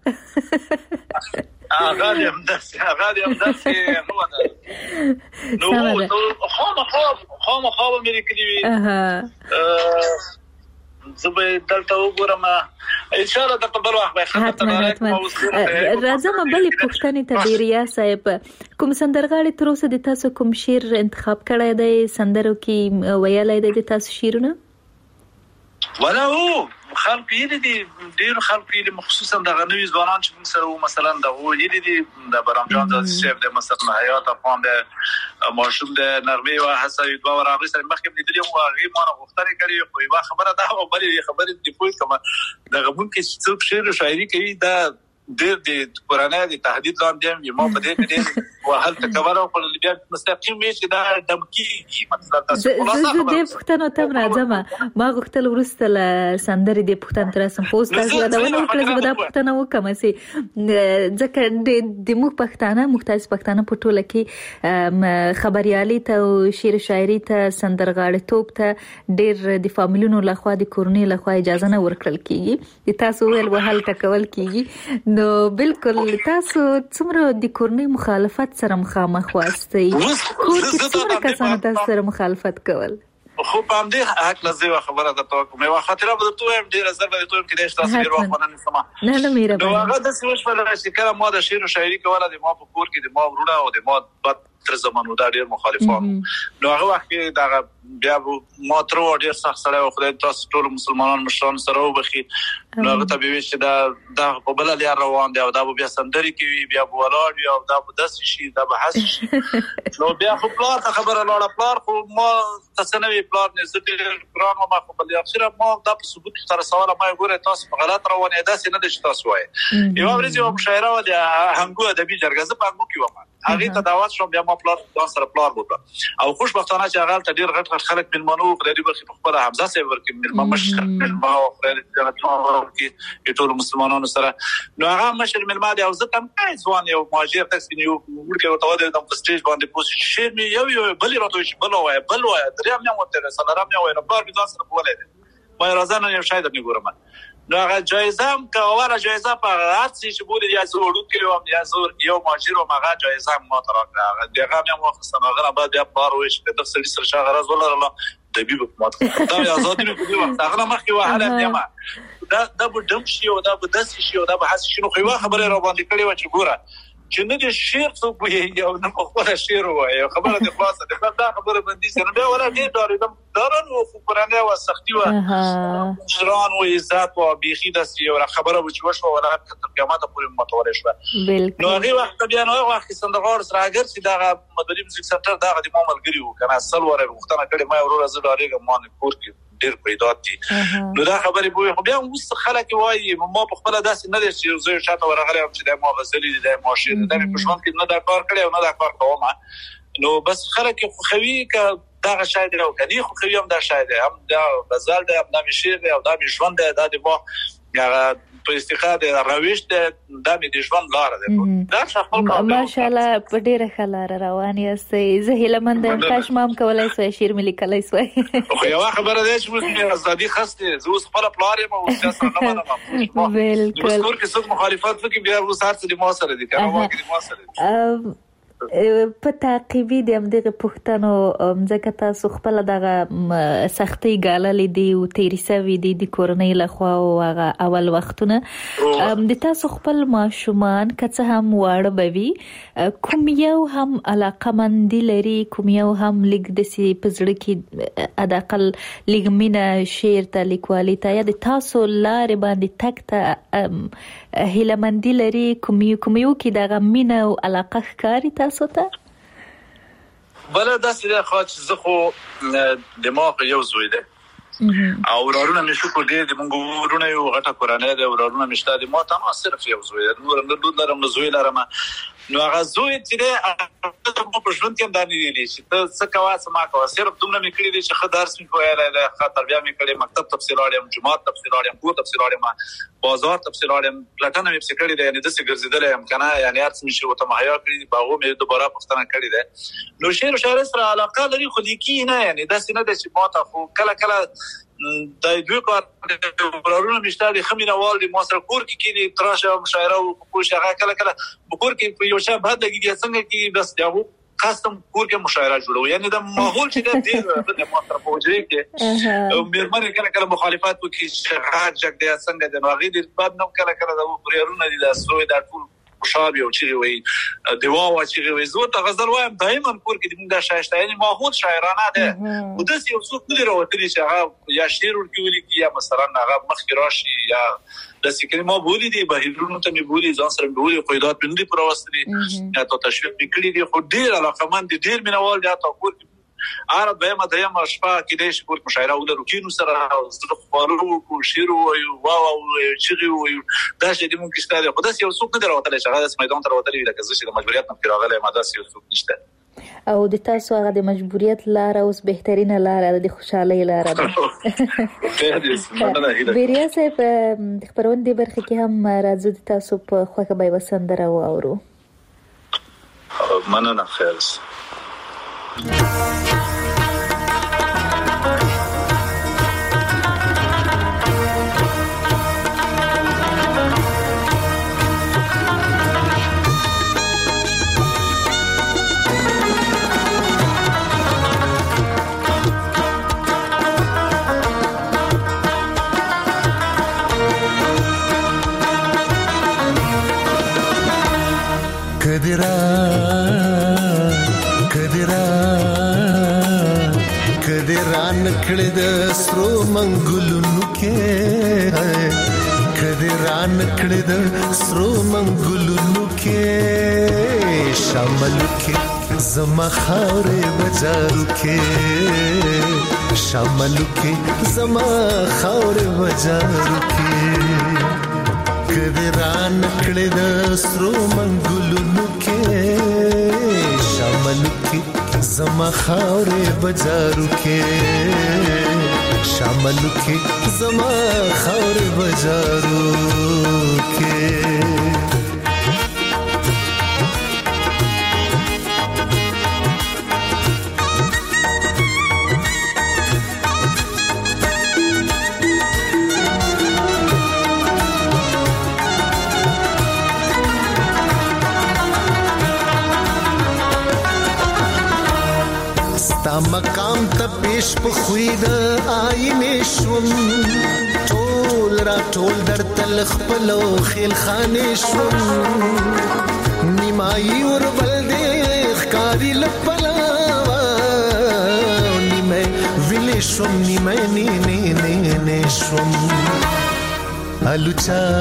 هغه دې هم د هغه دې هم د نو نو خو خو خو خو مې کړی اها زه دلته وګورم ان شاء الله د په وخت به خبرته راځم. بلې پښتنې ته ډیریا صاحب کوم سندرغاړي تر اوسه د تاسو کوم شعر انتخاب کړی دی سندرو کې ویلای دی د تاسو شعرونه؟ ولا هو خلق یې دي ډیر خلق یې مخصوصا د غنوي ځوانان چې موږ سره مثلا د هو یې دي د برام جان د شیف د مثلا حیات افغان د ماشوم د نغمه او حسن دوه ورغه سره مخکې د دې مو هغه مونږ غوښتنه کړې خو یو خبره ده او بلې خبره دی پوه کوم د غمون کې څوک شعر او شاعري کوي دا ډېر د قرآن د تهدید لاندې ما په دې کې وهل تکبر او په بیا مستقیم چې دا دمکی مطلب تاسو خلاصه زه د پښتنو ته راځم. ما غوښتل ورسته ل سندري د پښتن تر سم پوسټ تاسو دا ونه کړم چې دا پښتنو وکم سي ځکه د موږ پښتانه مختلف پښتانه په ټوله کې خبريالي ته شعر شاعري ته سندرغاړي توپ ته ډېر د فامیلونو لخوا د کورنۍ لخوا اجازه نه ورکړل کیږي. تاسو ول وهل تکول کیږي نو بالکل تاسو څومره د کورنۍ مخالفت سره مخامخ واسطئ؟ کور کې څومره کسانو تاسو سره مخالفت کول؟ خو په دې حق لزه خبره ده ته کومه وا خاطر به ته هم ډیر زر به ته هم کې تاسو ډیر وخت نه سما نه نه میره نو هغه د سوش په لاره چې کله ما د شعر او شاعري کوله د ما په کور کې د ما ورونه او د ما په تر زمانو دا ډیر مخالفان نو هغه وخت کې دا بیا ما تر ډیر سخت سره خدای تاسو ټول مسلمانان مشران سره وبخي نو هغه ته به چې دا د په بل لار روان دی او دا بیا سندري کوي بیا بولاړ او دا د داس شي دا به حس نو بیا خو پلار خبره لاړه پلار خو ما تاسنوي پلار نه زه قرآن ما خو بل اخره ما دا په ثبوت سره سوال ما ګوره تاسو په غلط روانه ده سینه د تاسو وای یو ورځ یو مشاعره و د هنګو ادبي جرګه زه په هنګو کې وم هغه ته دعوت شوم بیا ما پلار دا سره پلار وکړه او خوشبختانه چې هغه ته ډیر غټ غټ خلک من منو خدای برخي په خپل حمزه سي ورکې من مشر ما او خدای کې ټول مسلمانانو سره نو هغه مشر ملما دی او زه تم کای ځوان یو ماجر تاسو یو ورکه وته د سټیج باندې پوسټ شي مې یو یو بل راته شي بل وای بل وای دریم نه وته سره رام نه وای نو پلار دې سره بولای ما راځنه یو شاید نه ګورم نو هغه جایزه هم کوله جایزه په هر څه چې بوله یا زه وړو کړم یا زه یو ماجر او هغه جایزه ما تر هغه دغه هم وخت هغه بعد بیا بار وې چې د سړي سره شغه راز ولرله د بي په ماته دا آزادي په دې وخت هغه مخکې وهله نیمه دا د بډم شي او دا د داس شي او دا به حس شي نو خو خبره را باندې کړې و چې ګوره چې نه د شعر څو په یو نه په خپل شعر وایي خبره د خلاصه د دا خبره باندې سره بیا ولا دې دارم دارن او فقرانه او سختي و شران او عزت او بيخي د یو خبره و چې وشو ولا تر قیامت پورې متوره شو نو هغه وخت بیا نو هغه وخت سندغار سره اگر چې دا مدري موزیک سنټر دا د ماملګری و کنه اصل وره وختونه کړي ما ورور زړه اړیږم ما کور کې ډیر پیدات دي نو دا خبرې بوي خو بیا اوس خلک وایي ما په خپل داسې نه دي چې زه شاته ورغلی هم چې د ما غزلي دي د ما شعر د مې په ژوند کې نه دا کار کړی او نه دا کار کوم نو بس خلک خوخوي ک دا شاید او کني خوخوي هم دا شاید هم دا غزل دی هم دا شعر دی او دا ژوند دی دا د ما په استفاده رويش د د ژوند لار ده دا څه ماشاءالله په ډیره خلاره روان یاستئ زه هیله مند یم کاش مام کولای سوای شعر ملي کولای سوای خو یو خبره ده چې موږ ازادي خسته زه اوس خپل پلار یم او سیاست نه منم بالکل ټول کې څه مخالفت وکي بیا اوس هر څه د ما سره دي کنه واګي د ما سره په تعقیبي د همدغه پښتنو ځکه تاسو خپل دغه سختي ګاللې دي او تیری سوي دي د کورنۍ لخوا او هغه اول وختونه د تاسو خپل ماشومان که هم واړه بوي کوم یو هم علاقمندي لري کوم یو هم لګ د سي پزړه کې اداقل لګمینه شعر ته لیکوالي ته یا د تاسو لارې باندې تک ته هیلمندي لري کوم یو کوم یو کې دغه مینه او علاقه ښکاري تاسو ته بل داسې خاص زه خو دماغ یو زوی ده او ورارونه مې شو کو دې د مونږ ورونه یو غټه قرانه ده ورارونه مشته د ما ته صرف یو زوی ده نور نه دود لرم زوی لرم نو هغه زوی چې مو په ژوند کې دا نه دي چې ته څه کوه څه ما کوه صرف دومره مې کړي دي چې ښه درس مې ویلی دی ښه تربیه مې کړې مکتب ته پسې لاړم جومات ته پسې لاړم کور ته پسې لاړم بازار ته پسې لاړم پلټنه مې پسې کړې ده یعنې داسې ګرځېدلی یم که نه یعنې هر څه مې چې ورته مهیا کړي دي په هغو مې دوباره پوښتنه کړې ده نو شعر و شاعرۍ سره علاقه لري خو لیکي نه یعنې داسې نه ده چې ما ته خو کله کله د دوی کار برارونه مشته دي ښه مینهوال دي ما سره کور کې کښېني تراشه مشاعره وکړو چې هغه کله کله په کور کې په یو چا بد لګېږي څنګه کې بس د هغو خاصم کور کې مشاعره جوړو یعنې د ماحول چې دی ډېر د ما سره په حجرې کې مېرمنې کله کله مخالفت وکړي چې غږ جګ دی څنګه دی نو هغې ډېر بد نه کله کله د برارونه دي دا زوی دا ټول خوشحال او چیغې وایي دوا وا چیغې وایي زه ورته غزل وایم دایما کور کې د موږ دا شایسته یعنې ماحول شاعرانه دی خو داسې یو څوک نه دي راوتلي چې هغه یا شعر ورکې ولیکي یا مثلا هغه مخکې راشي یا داسې کلمه بولي دي بهیرونو ته مې بولي ځان سره مې بولي قیودات مې نه دي پراوستلي یا تا تشویق مې کړي دي خو ډېر علاقمند دي ډېر مینهوال دي حتی کور کې هره دویمه درېیمه شپه کېدای شي کور کې مشاعره ولرو کینو سره زه خواړه وکړو شعر ووایو واوا ووایو چغې ووایو دا شی دې مونږ کې شته دی خو داسې یو څوک نه دی راوتلی چې هغه داسې میدان ته راوتلی وي لکه زه چې د مجبوریت نه پکې راغلی یم داسې یو څوک نشته او د تاسو هغه د مجبوریت لاره اوس بهترینه لاره ده د خوشحالۍ لاره ده بیریا صاحب د خپرونې دې برخه کې هم راځو د تاسو په خوښه به یوه سندره واورو مننه خیر کدرا کدرا کدرا نکړه د سرو منګلونو کې کدرا نکړه د سرو منګلونو کې شامل کې زما خاورې بازارو کې شامل کې زما خاورې بازارو کې کدرا نکړه د سرو منګلونو کې شامل کې زما خاورې بازارو کې شامل کې زما خاورې بازارو کې مقام ته پیش په خوید آینه شوم ټول را ټول در تل خپلو خیل خانه شوم نیمای ور بل دې ښکاری لپلا نیمه ویل شوم نیمه نه نه نه نه شوم الوچا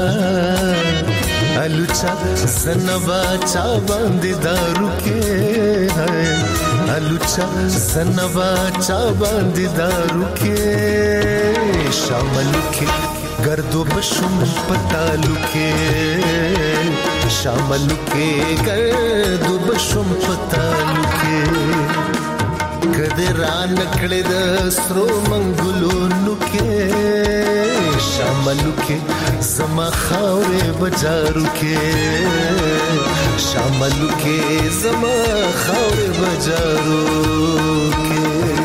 الوچا زنبا چا باندې دارو کې ہے الوچا زنبا چا باندې دارو کې شامل کې گردو بشم پتالو کې شامل کې گردو بشم پتالو کې کدرا نکړه د سرو منګلونو کې شامل کې زما خاورې بازارو کې شامل کې زما خاورې بازارو کې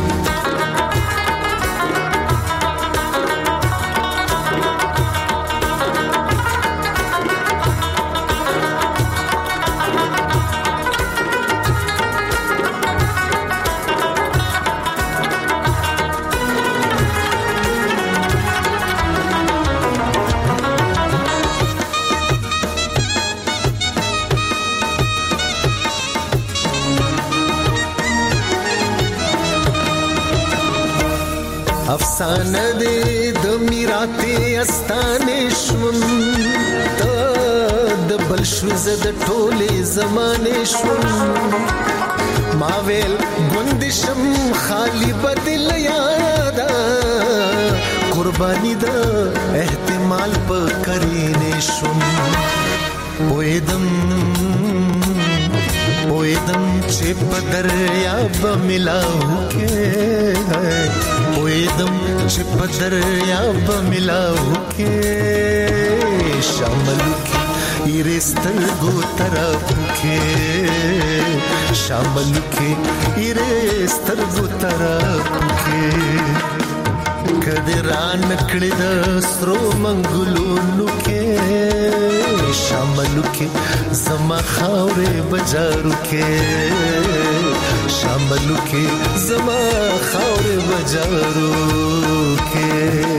افسانه دې د میراته استانه شوم ته د بل شو زد ټوله زمانه شوم ما ویل ګوندشم خالی بدل یادا قربانی د احتمال په کرینه شوم وېدم پویدم چې په دریاب ملاو کې پویدم چې په دریاب ملاو کې شامل کې ایرستر گو طرف کې شامل کې ایرستر گو طرف کې کدران کړي د سرو منګلونو کې شامل کې زما خاورې بجارو کې شامل کې زما خاورې بجارو کې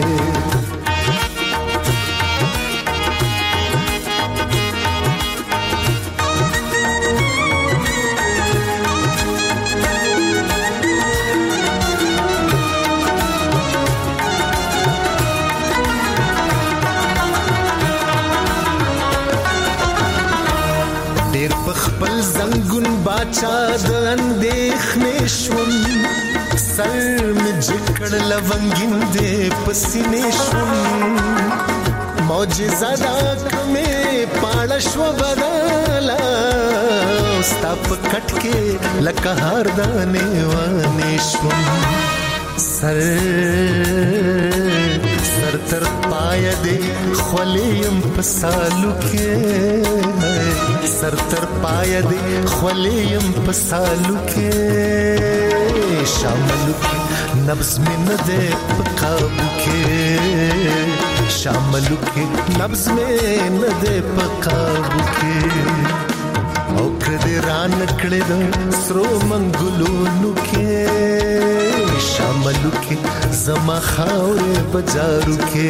خپل زنګون باچا د اندېښنې شوم سر مې جکړ لونګین دې پسینې شوم معجزه دا کمې پاړه شو بدلا ستا په کټ کې لکه هار دانې وانې شوم سر سر تر پای دې خولیم په سالو کې سر تر پای دې خولیم په سالو کې شامل کې نبض مې نه دې په قابو کې شامل کې نبض مې نه دې په قابو کې او کدی ران کړي د سرو منګلونو کې شامل کې زما خاورې بجارو کې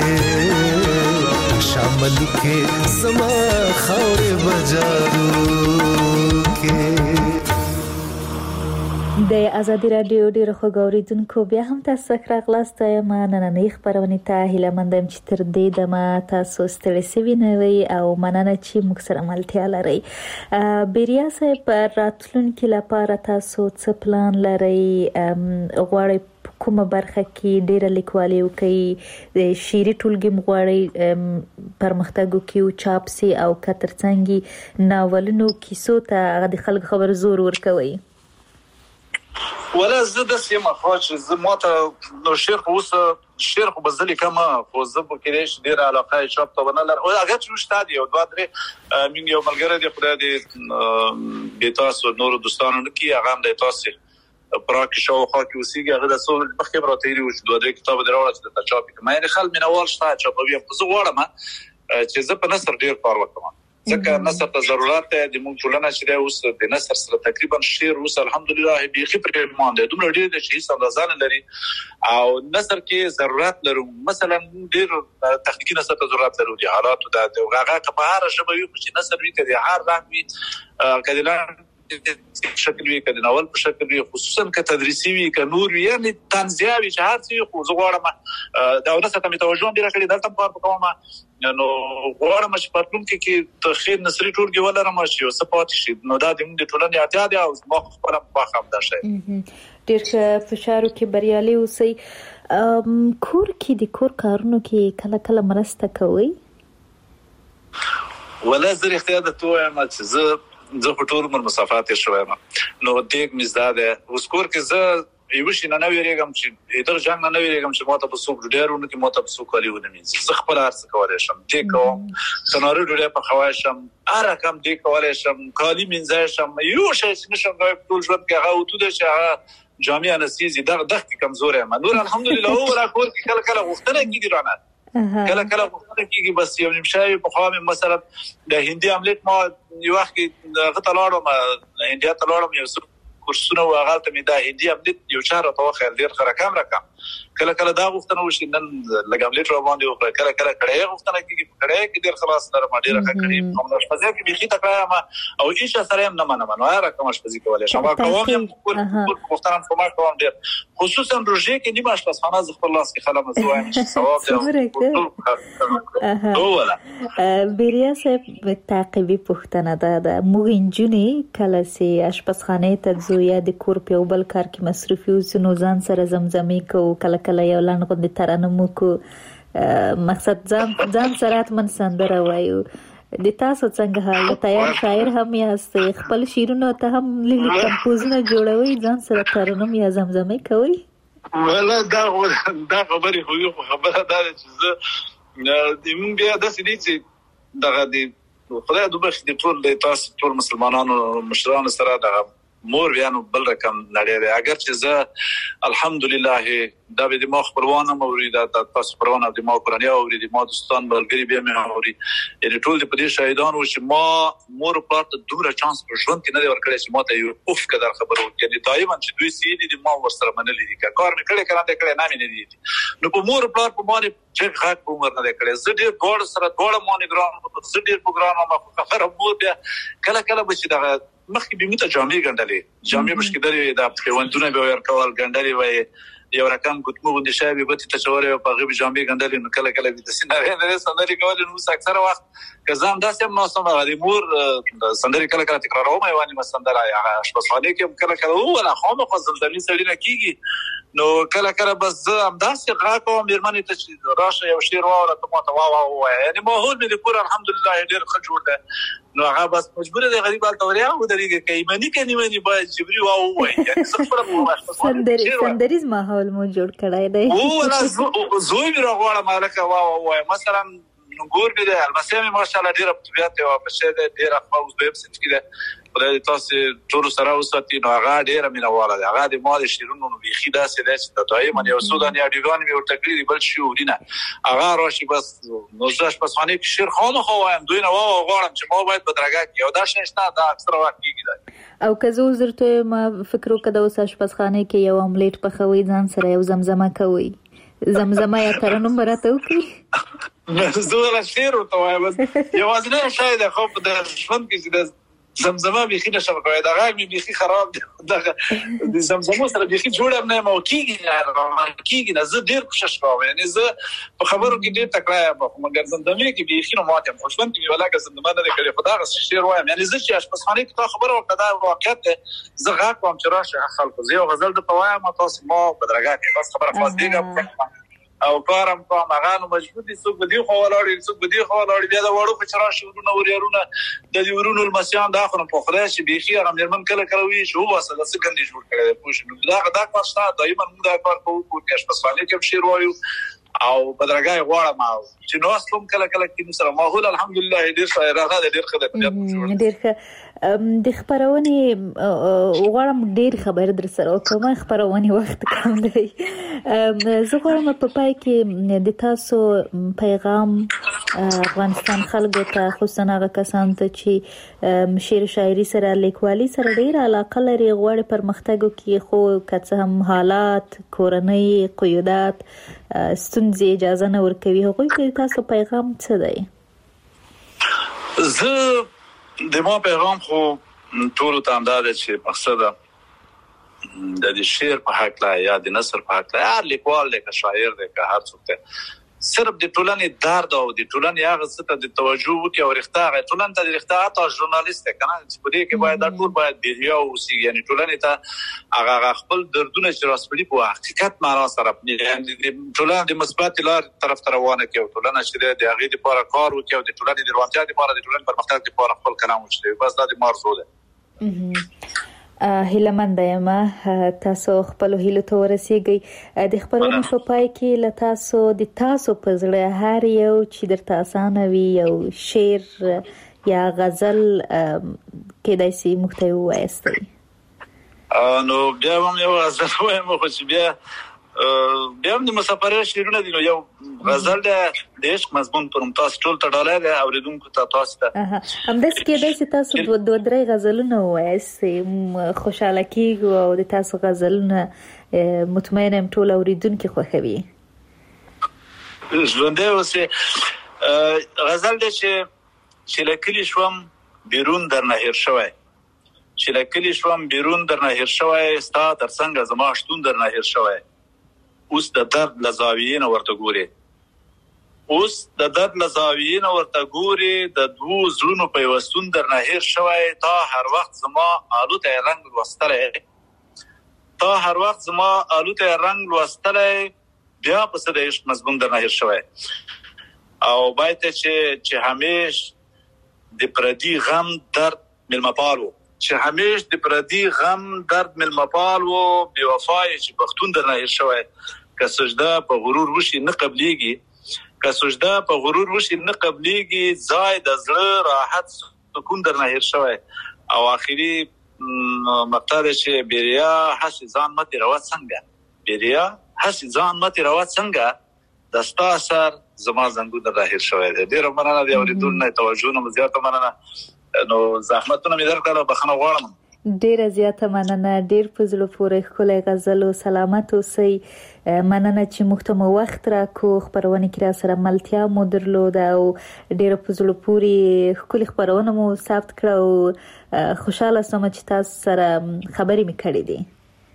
شامل کې زما خاورې بجارو کې د ازادي رادیو ډیرو خوګوریدونکو بیا هم تاسو سره غلاست یم نننۍ خبرونه ته هیله مندم چې تر دې دمه تاسو ستړي سوي نه وي او مننه چې موږ سره ملتیا لري بیریا صاحب راتلونکي لپاره تاسو څه پلان لري غواړئ کومه برخه کې ډیره لیکوالي وکړي د شعري ټولګي مغواړي پرمختګ وکړي او چاپ سي او کترڅنګي ناولونو کیسو ته د خلک خبر زور ورکوي ولا زه د سیمه خاص زه ماته نو شیخ اوس شیخ بزلی کما خو زه په کې ډیر علاقه چاپ ته ونه لر او هغه چې شته دی او دوه درې من یو ملګری دی خدای دې به تاسو نور دوستانو کې هغه هم د تاسو پراکه شو خو کې اوسېږي هغه د سول مخکې راته ویلي و چې دوه درې کتاب دراوړل چې د چاپ کې مې خل مینوال شته چاپوي خو زه غواړم چې زه په نثر ډیر کار وکړم ځکه نثر ته ضرورت دی د موږ ټولنه چې اوس د نثر سره تقریبا شعر اوس الحمدلله بيخي پر مان دی دومره ډیر د شي سندازان لري او نثر کې ضرورت لرو مثلا ډیر تخنیکی نثر ته ضرورت لرو دي حالات د هغه په هر شبوي چې نثر وی کړي هر رنګ وی کله شکل وی کړي ناول په شکل وی خصوصا ک تدریسي وی ک نور وی یعنی تنزیاوی چې هر څه خو زغړم دا ورته ته متوجه ډیر کړي دلته په کومه نو غواړم چې په ټول کې کې تخیر نصری ټولګي ولرم چې او سپورت شي نو دا د موږ ټولنې اړتیا ده او ما خپل په خام ده شي ډیر فشارو کې بریالي اوسئ کور کې د کور کارونو کې کله کله مرسته کوي ولا زه اختیار د توه ما چې زه زه په ټول عمر مسافات شوم نو دیګ مزداده اوس کور کې زه یوشي نه ویریږم چې در جنگ نه ویریږم چې ماته په سوق ډیرونه کې ماته په سوق کالی ونه مینځ زه خپل ارڅ کولای شم دې کوم سنارو ډیره په خواشم اره کم دې کولای شم کالی مینځای شم یو شی چې نشم غوښ ټول ژوند کې هغه وته چې هغه جامع انستيزي دغه دغه کمزورې ما نور الحمدلله او را کور کې کله کله وختونه کیږي رانه کله کله وختونه کیږي بس یو نمشای په خامه مثلا د هندي عملیات ما یو وخت غته لاړم هندیا ته لاړم یو کورسونه واغال ته مې دا هندي عملیات یو چاره په خیر ډیر خرکم رقم کله کله دا وختونه وشي نن لګاملیټ را باندې او کله کله کړه وختونه کیږي کړه کې ډیر خلاص سره ما ډیر کړی کوم شپږ کې بيخي تکړه ما او هیڅ سره هم نه منم نو هر کوم شپږ کولای شم کوم هم وختونه کوم کوم ډیر خصوصا روزي کې نیمه شپه ز خپل لاس کې خلم زوایم ثواب دی ولا بیریا صاحب تعقیبی پښتنه ده د موږ کله سي اشپزخانه ته یا د کور په بل کار کې مصروف یو نو ځان سره زمزمي کو کله کله یو لاند غوندې ترانه مو کو مقصد ځان ځان سره اتمن سندره وایو د تاسو څنګه حال؟ تیار شاعر هم یاست، خپل شعرونه ته هم لیکي کمپوزونه جوړوي، ځان سره ترنم یا زمزمه کوي؟ ولا دا دا خبرې خو یو خبره ده چې زه د مونږ بیا داسې دي چې دغه د خدای دوبخ د ټول د تاسو ټول مسلمانانو مشرانو سره دغه مور بیانو بل رقم نړۍ دی. اگر چې زه الحمدلله دا به د ما خبرونه موري دا تاسو خبرونه د ما قرآني او د ما دوستان بلګری به مې موري، یعنی ټول د پدې شاهدان و چې ما مور په تاسو دوره چانس په ژوند کې نه دی ورکړی چې ما ته یو اوف کدر خبرو کې دایما چې دوی سیدي د ما ورسره منلې دي کار مې کړی کړه کړه نه مې نه دي نو په مور په په باندې چې حق په عمر نه کړی زه ډیر ګور سره ګور مونږ ګرام په زه ډیر پروګرام ما خبره مور بیا کله کله به چې دغه مخکې به مته جامې ګنډلې جامې مشکې درې د پیوندونه به ورکول ګنډلې وای یو رقم کوتمو غوندې شابه به ته چورې په غوږ جامې ګنډلې نو کله کله به د سیناري نه سندري کول نو اکثر وخت کزام داسې نو سم غوړي مور سندري کله کله تکراروم ایواني مسندره هغه شپه کې کله کله ولا خامه خزلدني سړی نه کیږي نو کله کله بس هم داسې غاکو مېرمنې ته راشه یو شعر واوره ته ماته وا وا یعنی ماحول مې د پور الحمدلله ډېر ښه جوړ دی نو هغه بس مجبور دی غریب التوریا و درېږي کې منی کې نیمه باید جبري واو وای یعنی څه خبره سندري سندریز ماحول مو جوړ کړای دی او ولا زوی مې راغواړم مالکه وا وا مثلا نګور دې المسامي ماشاءالله ډېر په طبيعت او په شه دې ډېر خپل دویم سنت کې خدای تاسو ټول سره اوساتي نو هغه ډېر مینواله هغه د مال شیرونو نو بيخي داسې داسې د دایمه یو سودان یا دیوان مې ورته کړی بل شو دینه هغه راشي بس نو ځاش پس باندې کې شیر خامه خو وایم دوی نه واو غواړم چې ما باید بدرګه کې او دا شنه دا اکثر وخت کېږي او که زه زرته ما فکر وکړم اوس آشپزخانه کې یو املیټ پخوي ځان سره یو زمزمه کوي زمزمه یا ترنم راته وکړي زه لا شعر ورته وایم یوازې شاید خو په ژوند کې د زمزمه بيخي نشم کوي دا غږ مې بيخي خراب دی دا د زمزمو سره بيخي جوړم نه مو کیږي کیږي نه زه ډیر کوشش کوم یعنی زه په خبرو کې ډیر تکړه یم مګر زمزمه کې بيخي نو ماته خوشبن کې ولاګه زمزمه نه کړې خدا غس شعر وایم یعنی زه چې آشپزخانه کې تا خبره وکړه دا واقعیت دی زه غږ کوم چې راشه خلکو زه غزل د پوایم تاسو ما بدرګه کې بس خبره خاص دیګه او کارم کوم هغه نو مجبور دي څوک بدی خو ولاړ څوک بدی خو ولاړ بیا دا وړو په چرآ شورونه وريرونه د ورونو المسيان دا خو په خدای شي بيخي هغه مرمن کله کله وی شو واسه د سکندې جوړ کړي پوښتنه دا دا پښتا دایمن موږ دا کار کوو چې په سوالې کې شیر وایو او بدرګای غواړم او چې نو اصلم کله کله کې سره ماحول الحمدلله ډیر ښه راغله ډیر ښه ده ډیر ښه د خبرونه غواړم ډیر خبر در سره او کومه خبرونه وخت کم دی زه غواړم په پای کې د تاسو پیغام افغانستان خلکو ته خصوصا هغه کسان ته چې شعر شاعري سره لیکوالي سره ډیر علاقه لري غواړي پرمختګ کې خو کڅ هم حالات کورنۍ قیودات ستونزې اجازه نه ورکوي هغوی ته تاسو پیغام څه دی؟ زه د ما پیغام خو ټول ته انداز چې مقصد د دې شعر په حق لا یا د نثر په حق لا هر لیکوال دی که شاعر دی که هر څوک دی صرف د ټولنې درد او د ټولنې هغه څه ته د توجه وکړي او رښتیا ټولنې ته د رښتیا حتی ژورنالیست کنه چې په دې کې باید دا ټول باید بیریا اوسي یعنی ټولنې ته هغه خپل دردونه چې راسپړي په حقیقت معنا سره یعنی ټولنه د مثبت لار طرف ته روانه کوي ټولنه چې د هغې لپاره کار وکړي او د ټولنې د روانتیا لپاره د ټولنې پرمختګ لپاره خپل کلام وشي بس دا د مرزو ده هیله مند یم تاسو خپل هیله ته ورسیږئ د خبرونو په پای کې له تاسو د تاسو په زړه هر یو چې درته اسانه وي یو شعر یا غزل کېدای شي موږ ته ووایاستئ نو بیا هم یو غزل وایم خو چې بیا بیا هم د مسافرۍ شعرونه دي نو یو غزل د عشق مضمون پر تاسو ټول ته ډالۍ ده اوریدونکو ته تاسو ته همداسې کېدای شي تاسو دوه دوه درې غزلونه ووایاستئ خوشحاله کېږو او د تاسو غزلونه مطمئنه یم ټول اوریدونکي خوښوي ژوندی اوسې غزل دی چې چې له کلي شوم بیرون درنه هېر شوی چې له کلي شوم بیرون درنه هېر شوی ستا تر څنګه زما شتون درنه هېر شوی اوس د درد له زاویې نه ورته ګورې اوس د درد له زاویې نه ورته ګورې د دوو زړونو پیوستون درنه هېر شوی تا هر وخت زما الوتی رنګ لوستلی تا هر وخت زما الوتی رنګ لوستلی بیا پسې د عشق مضمون درنه هېر شوی او باید چې چې همیش د پردي غم درد ملمپال وو چې همیش د پردي غم درد ملمپال وو بې وفای چې پښتون درنه هیر شوی که سجده په غرور وشي نه قبليږي که سجده په غرور وشي نه قبليږي ځای د زړه راحت سکون درنه هیر شوی او اخري مقطع چې بیریا حس ځان مت روات څنګه بیریا حس ځان مت روات څنګه دستا اثر زما زنګو در راهیر شوی دی ډیر مننه دی اوریدونکو توجه نه زیاته مننه نو زحمتونه مې درکړه بخښنه غواړم ډیره زیاته مننه ډیر په زړه پورې ښکلی غزل او سلامت اوسئ مننه چې موږ ته مو وخت راکو خبرونه کې را سره ملتیا مو درلوده او ډیره په زړه پورې ښکلي خبرونه مو ثبت کړه او خوشاله سم چې تاسو سره خبرې مې کړې دي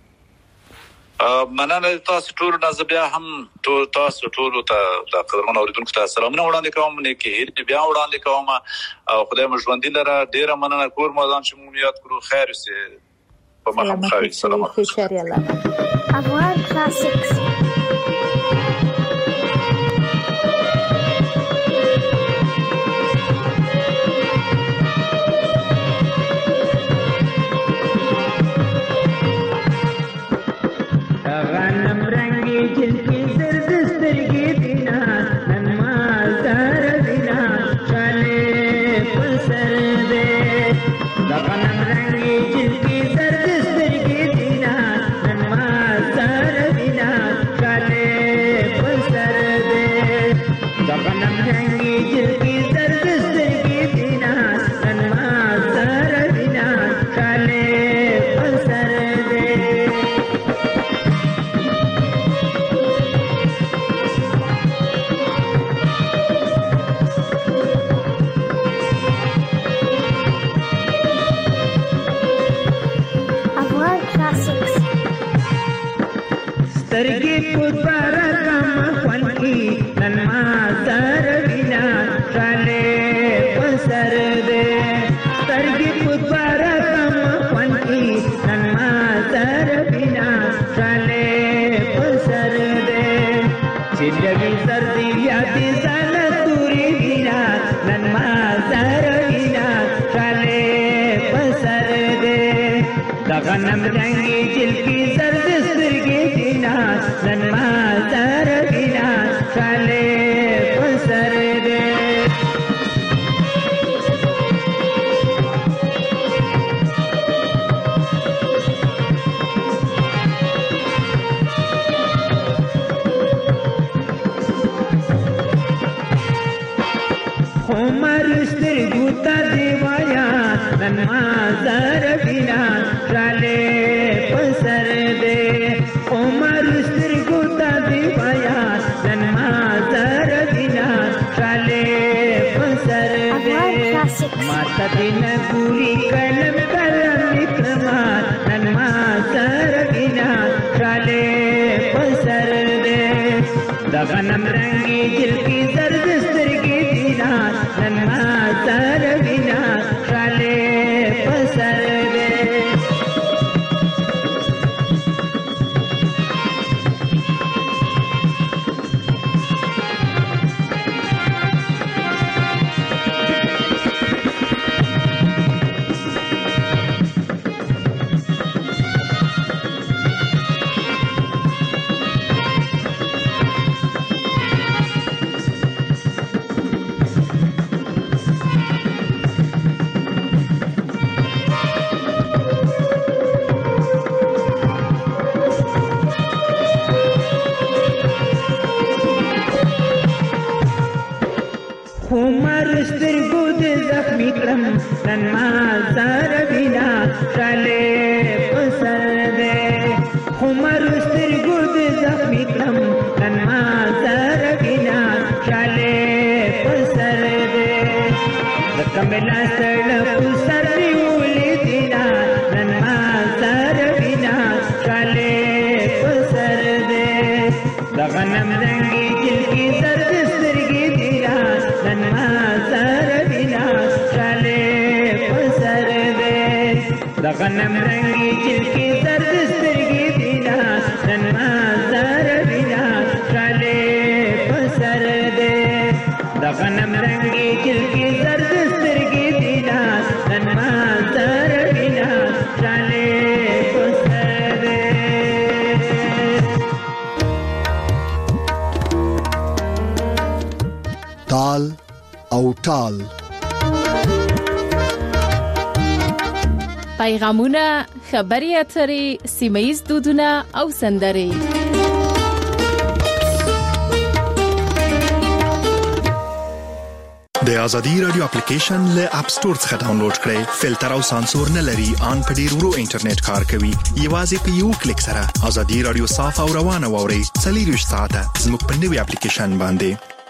مننه تاسو ټول نه بیا هم تاسو ټول ته د قدرمن اوریدونکو ته سلامونه وړاندې کوم نه کې بیا وړاندې کوم او خدای مو ژوندۍ لره ډیره مننه کور مو ځان چې مو یاد کړو خیر اوسې په مخه خیر سلامات خوشحالي الله افغان کلاسیکس غنم رنگی جل کی زرد سترگی دینا ننما زر بینا چالے پسر دے عمر سترگو تا دیوایا ننما زر بینا چالے پسر دے عمر سترگو تا دیوایا ننما زر بینا چالے پسر دے ماتا دین پوری کلم کلم اکرما ننما زر بینا چالے پسر دے دا غنم رنگی جل کی زرد سترگی دینا ننما زر بینا چالے پسر دے ننما زر بینا چالے پسر دے عمر سترگو دے زخمی کرم ننما زر بینا چالے پسر دے کملا سڑ پسر دیولی دینا ننما زر بینا چالے پسر دے غنم رنگی جل کی زرد سترگی دینا ننما زر بینا چالے پسر دے غنم رنگی جل کی زرد سترگی دینا ننما زر بینا چالے پسر دے غنم رنگی جل کی زرد سترگی پیغامونه، خبري اترې، سیمه‌یز دودونه او سندرې. د ازادي رادیو اپلیکیشن له اپ ستور څخه ډاونلوډ کړئ. فلټر او سانسور نه لري، ان په ډیر ورو انټرنیټ کار کوي. یوازې په یو کلیک سره ازادي رادیو صاف او روانه ووري. څلور ساعته زموږ په نوي اپلیکیشن باندې.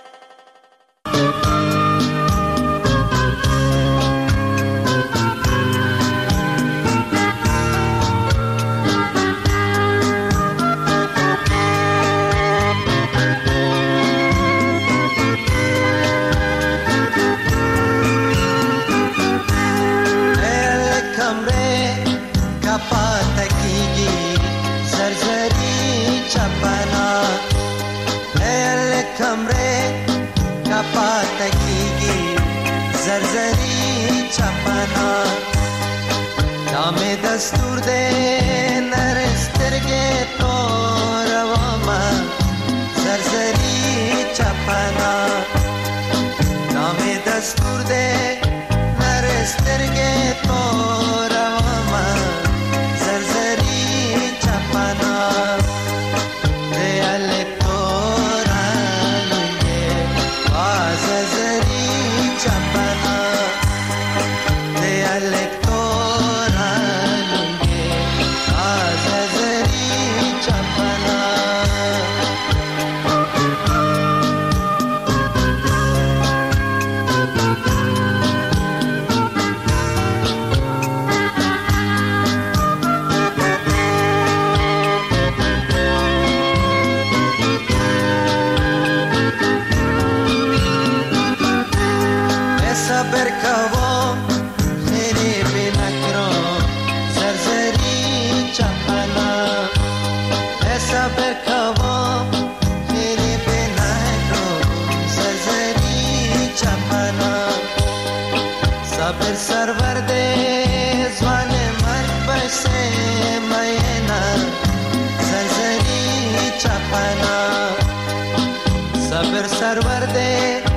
दस्तूर दे नरस्तर के तो रवामा सरसरी चपना नामे दस्तूर दे नरस्तर के तो रवामा सरसरी चपना दे अले तोरा लुंगे वाजरी चपना दे अले सरवर दे ज़वाने मर बसे मैना सरसरी चपना सबर सरवर दे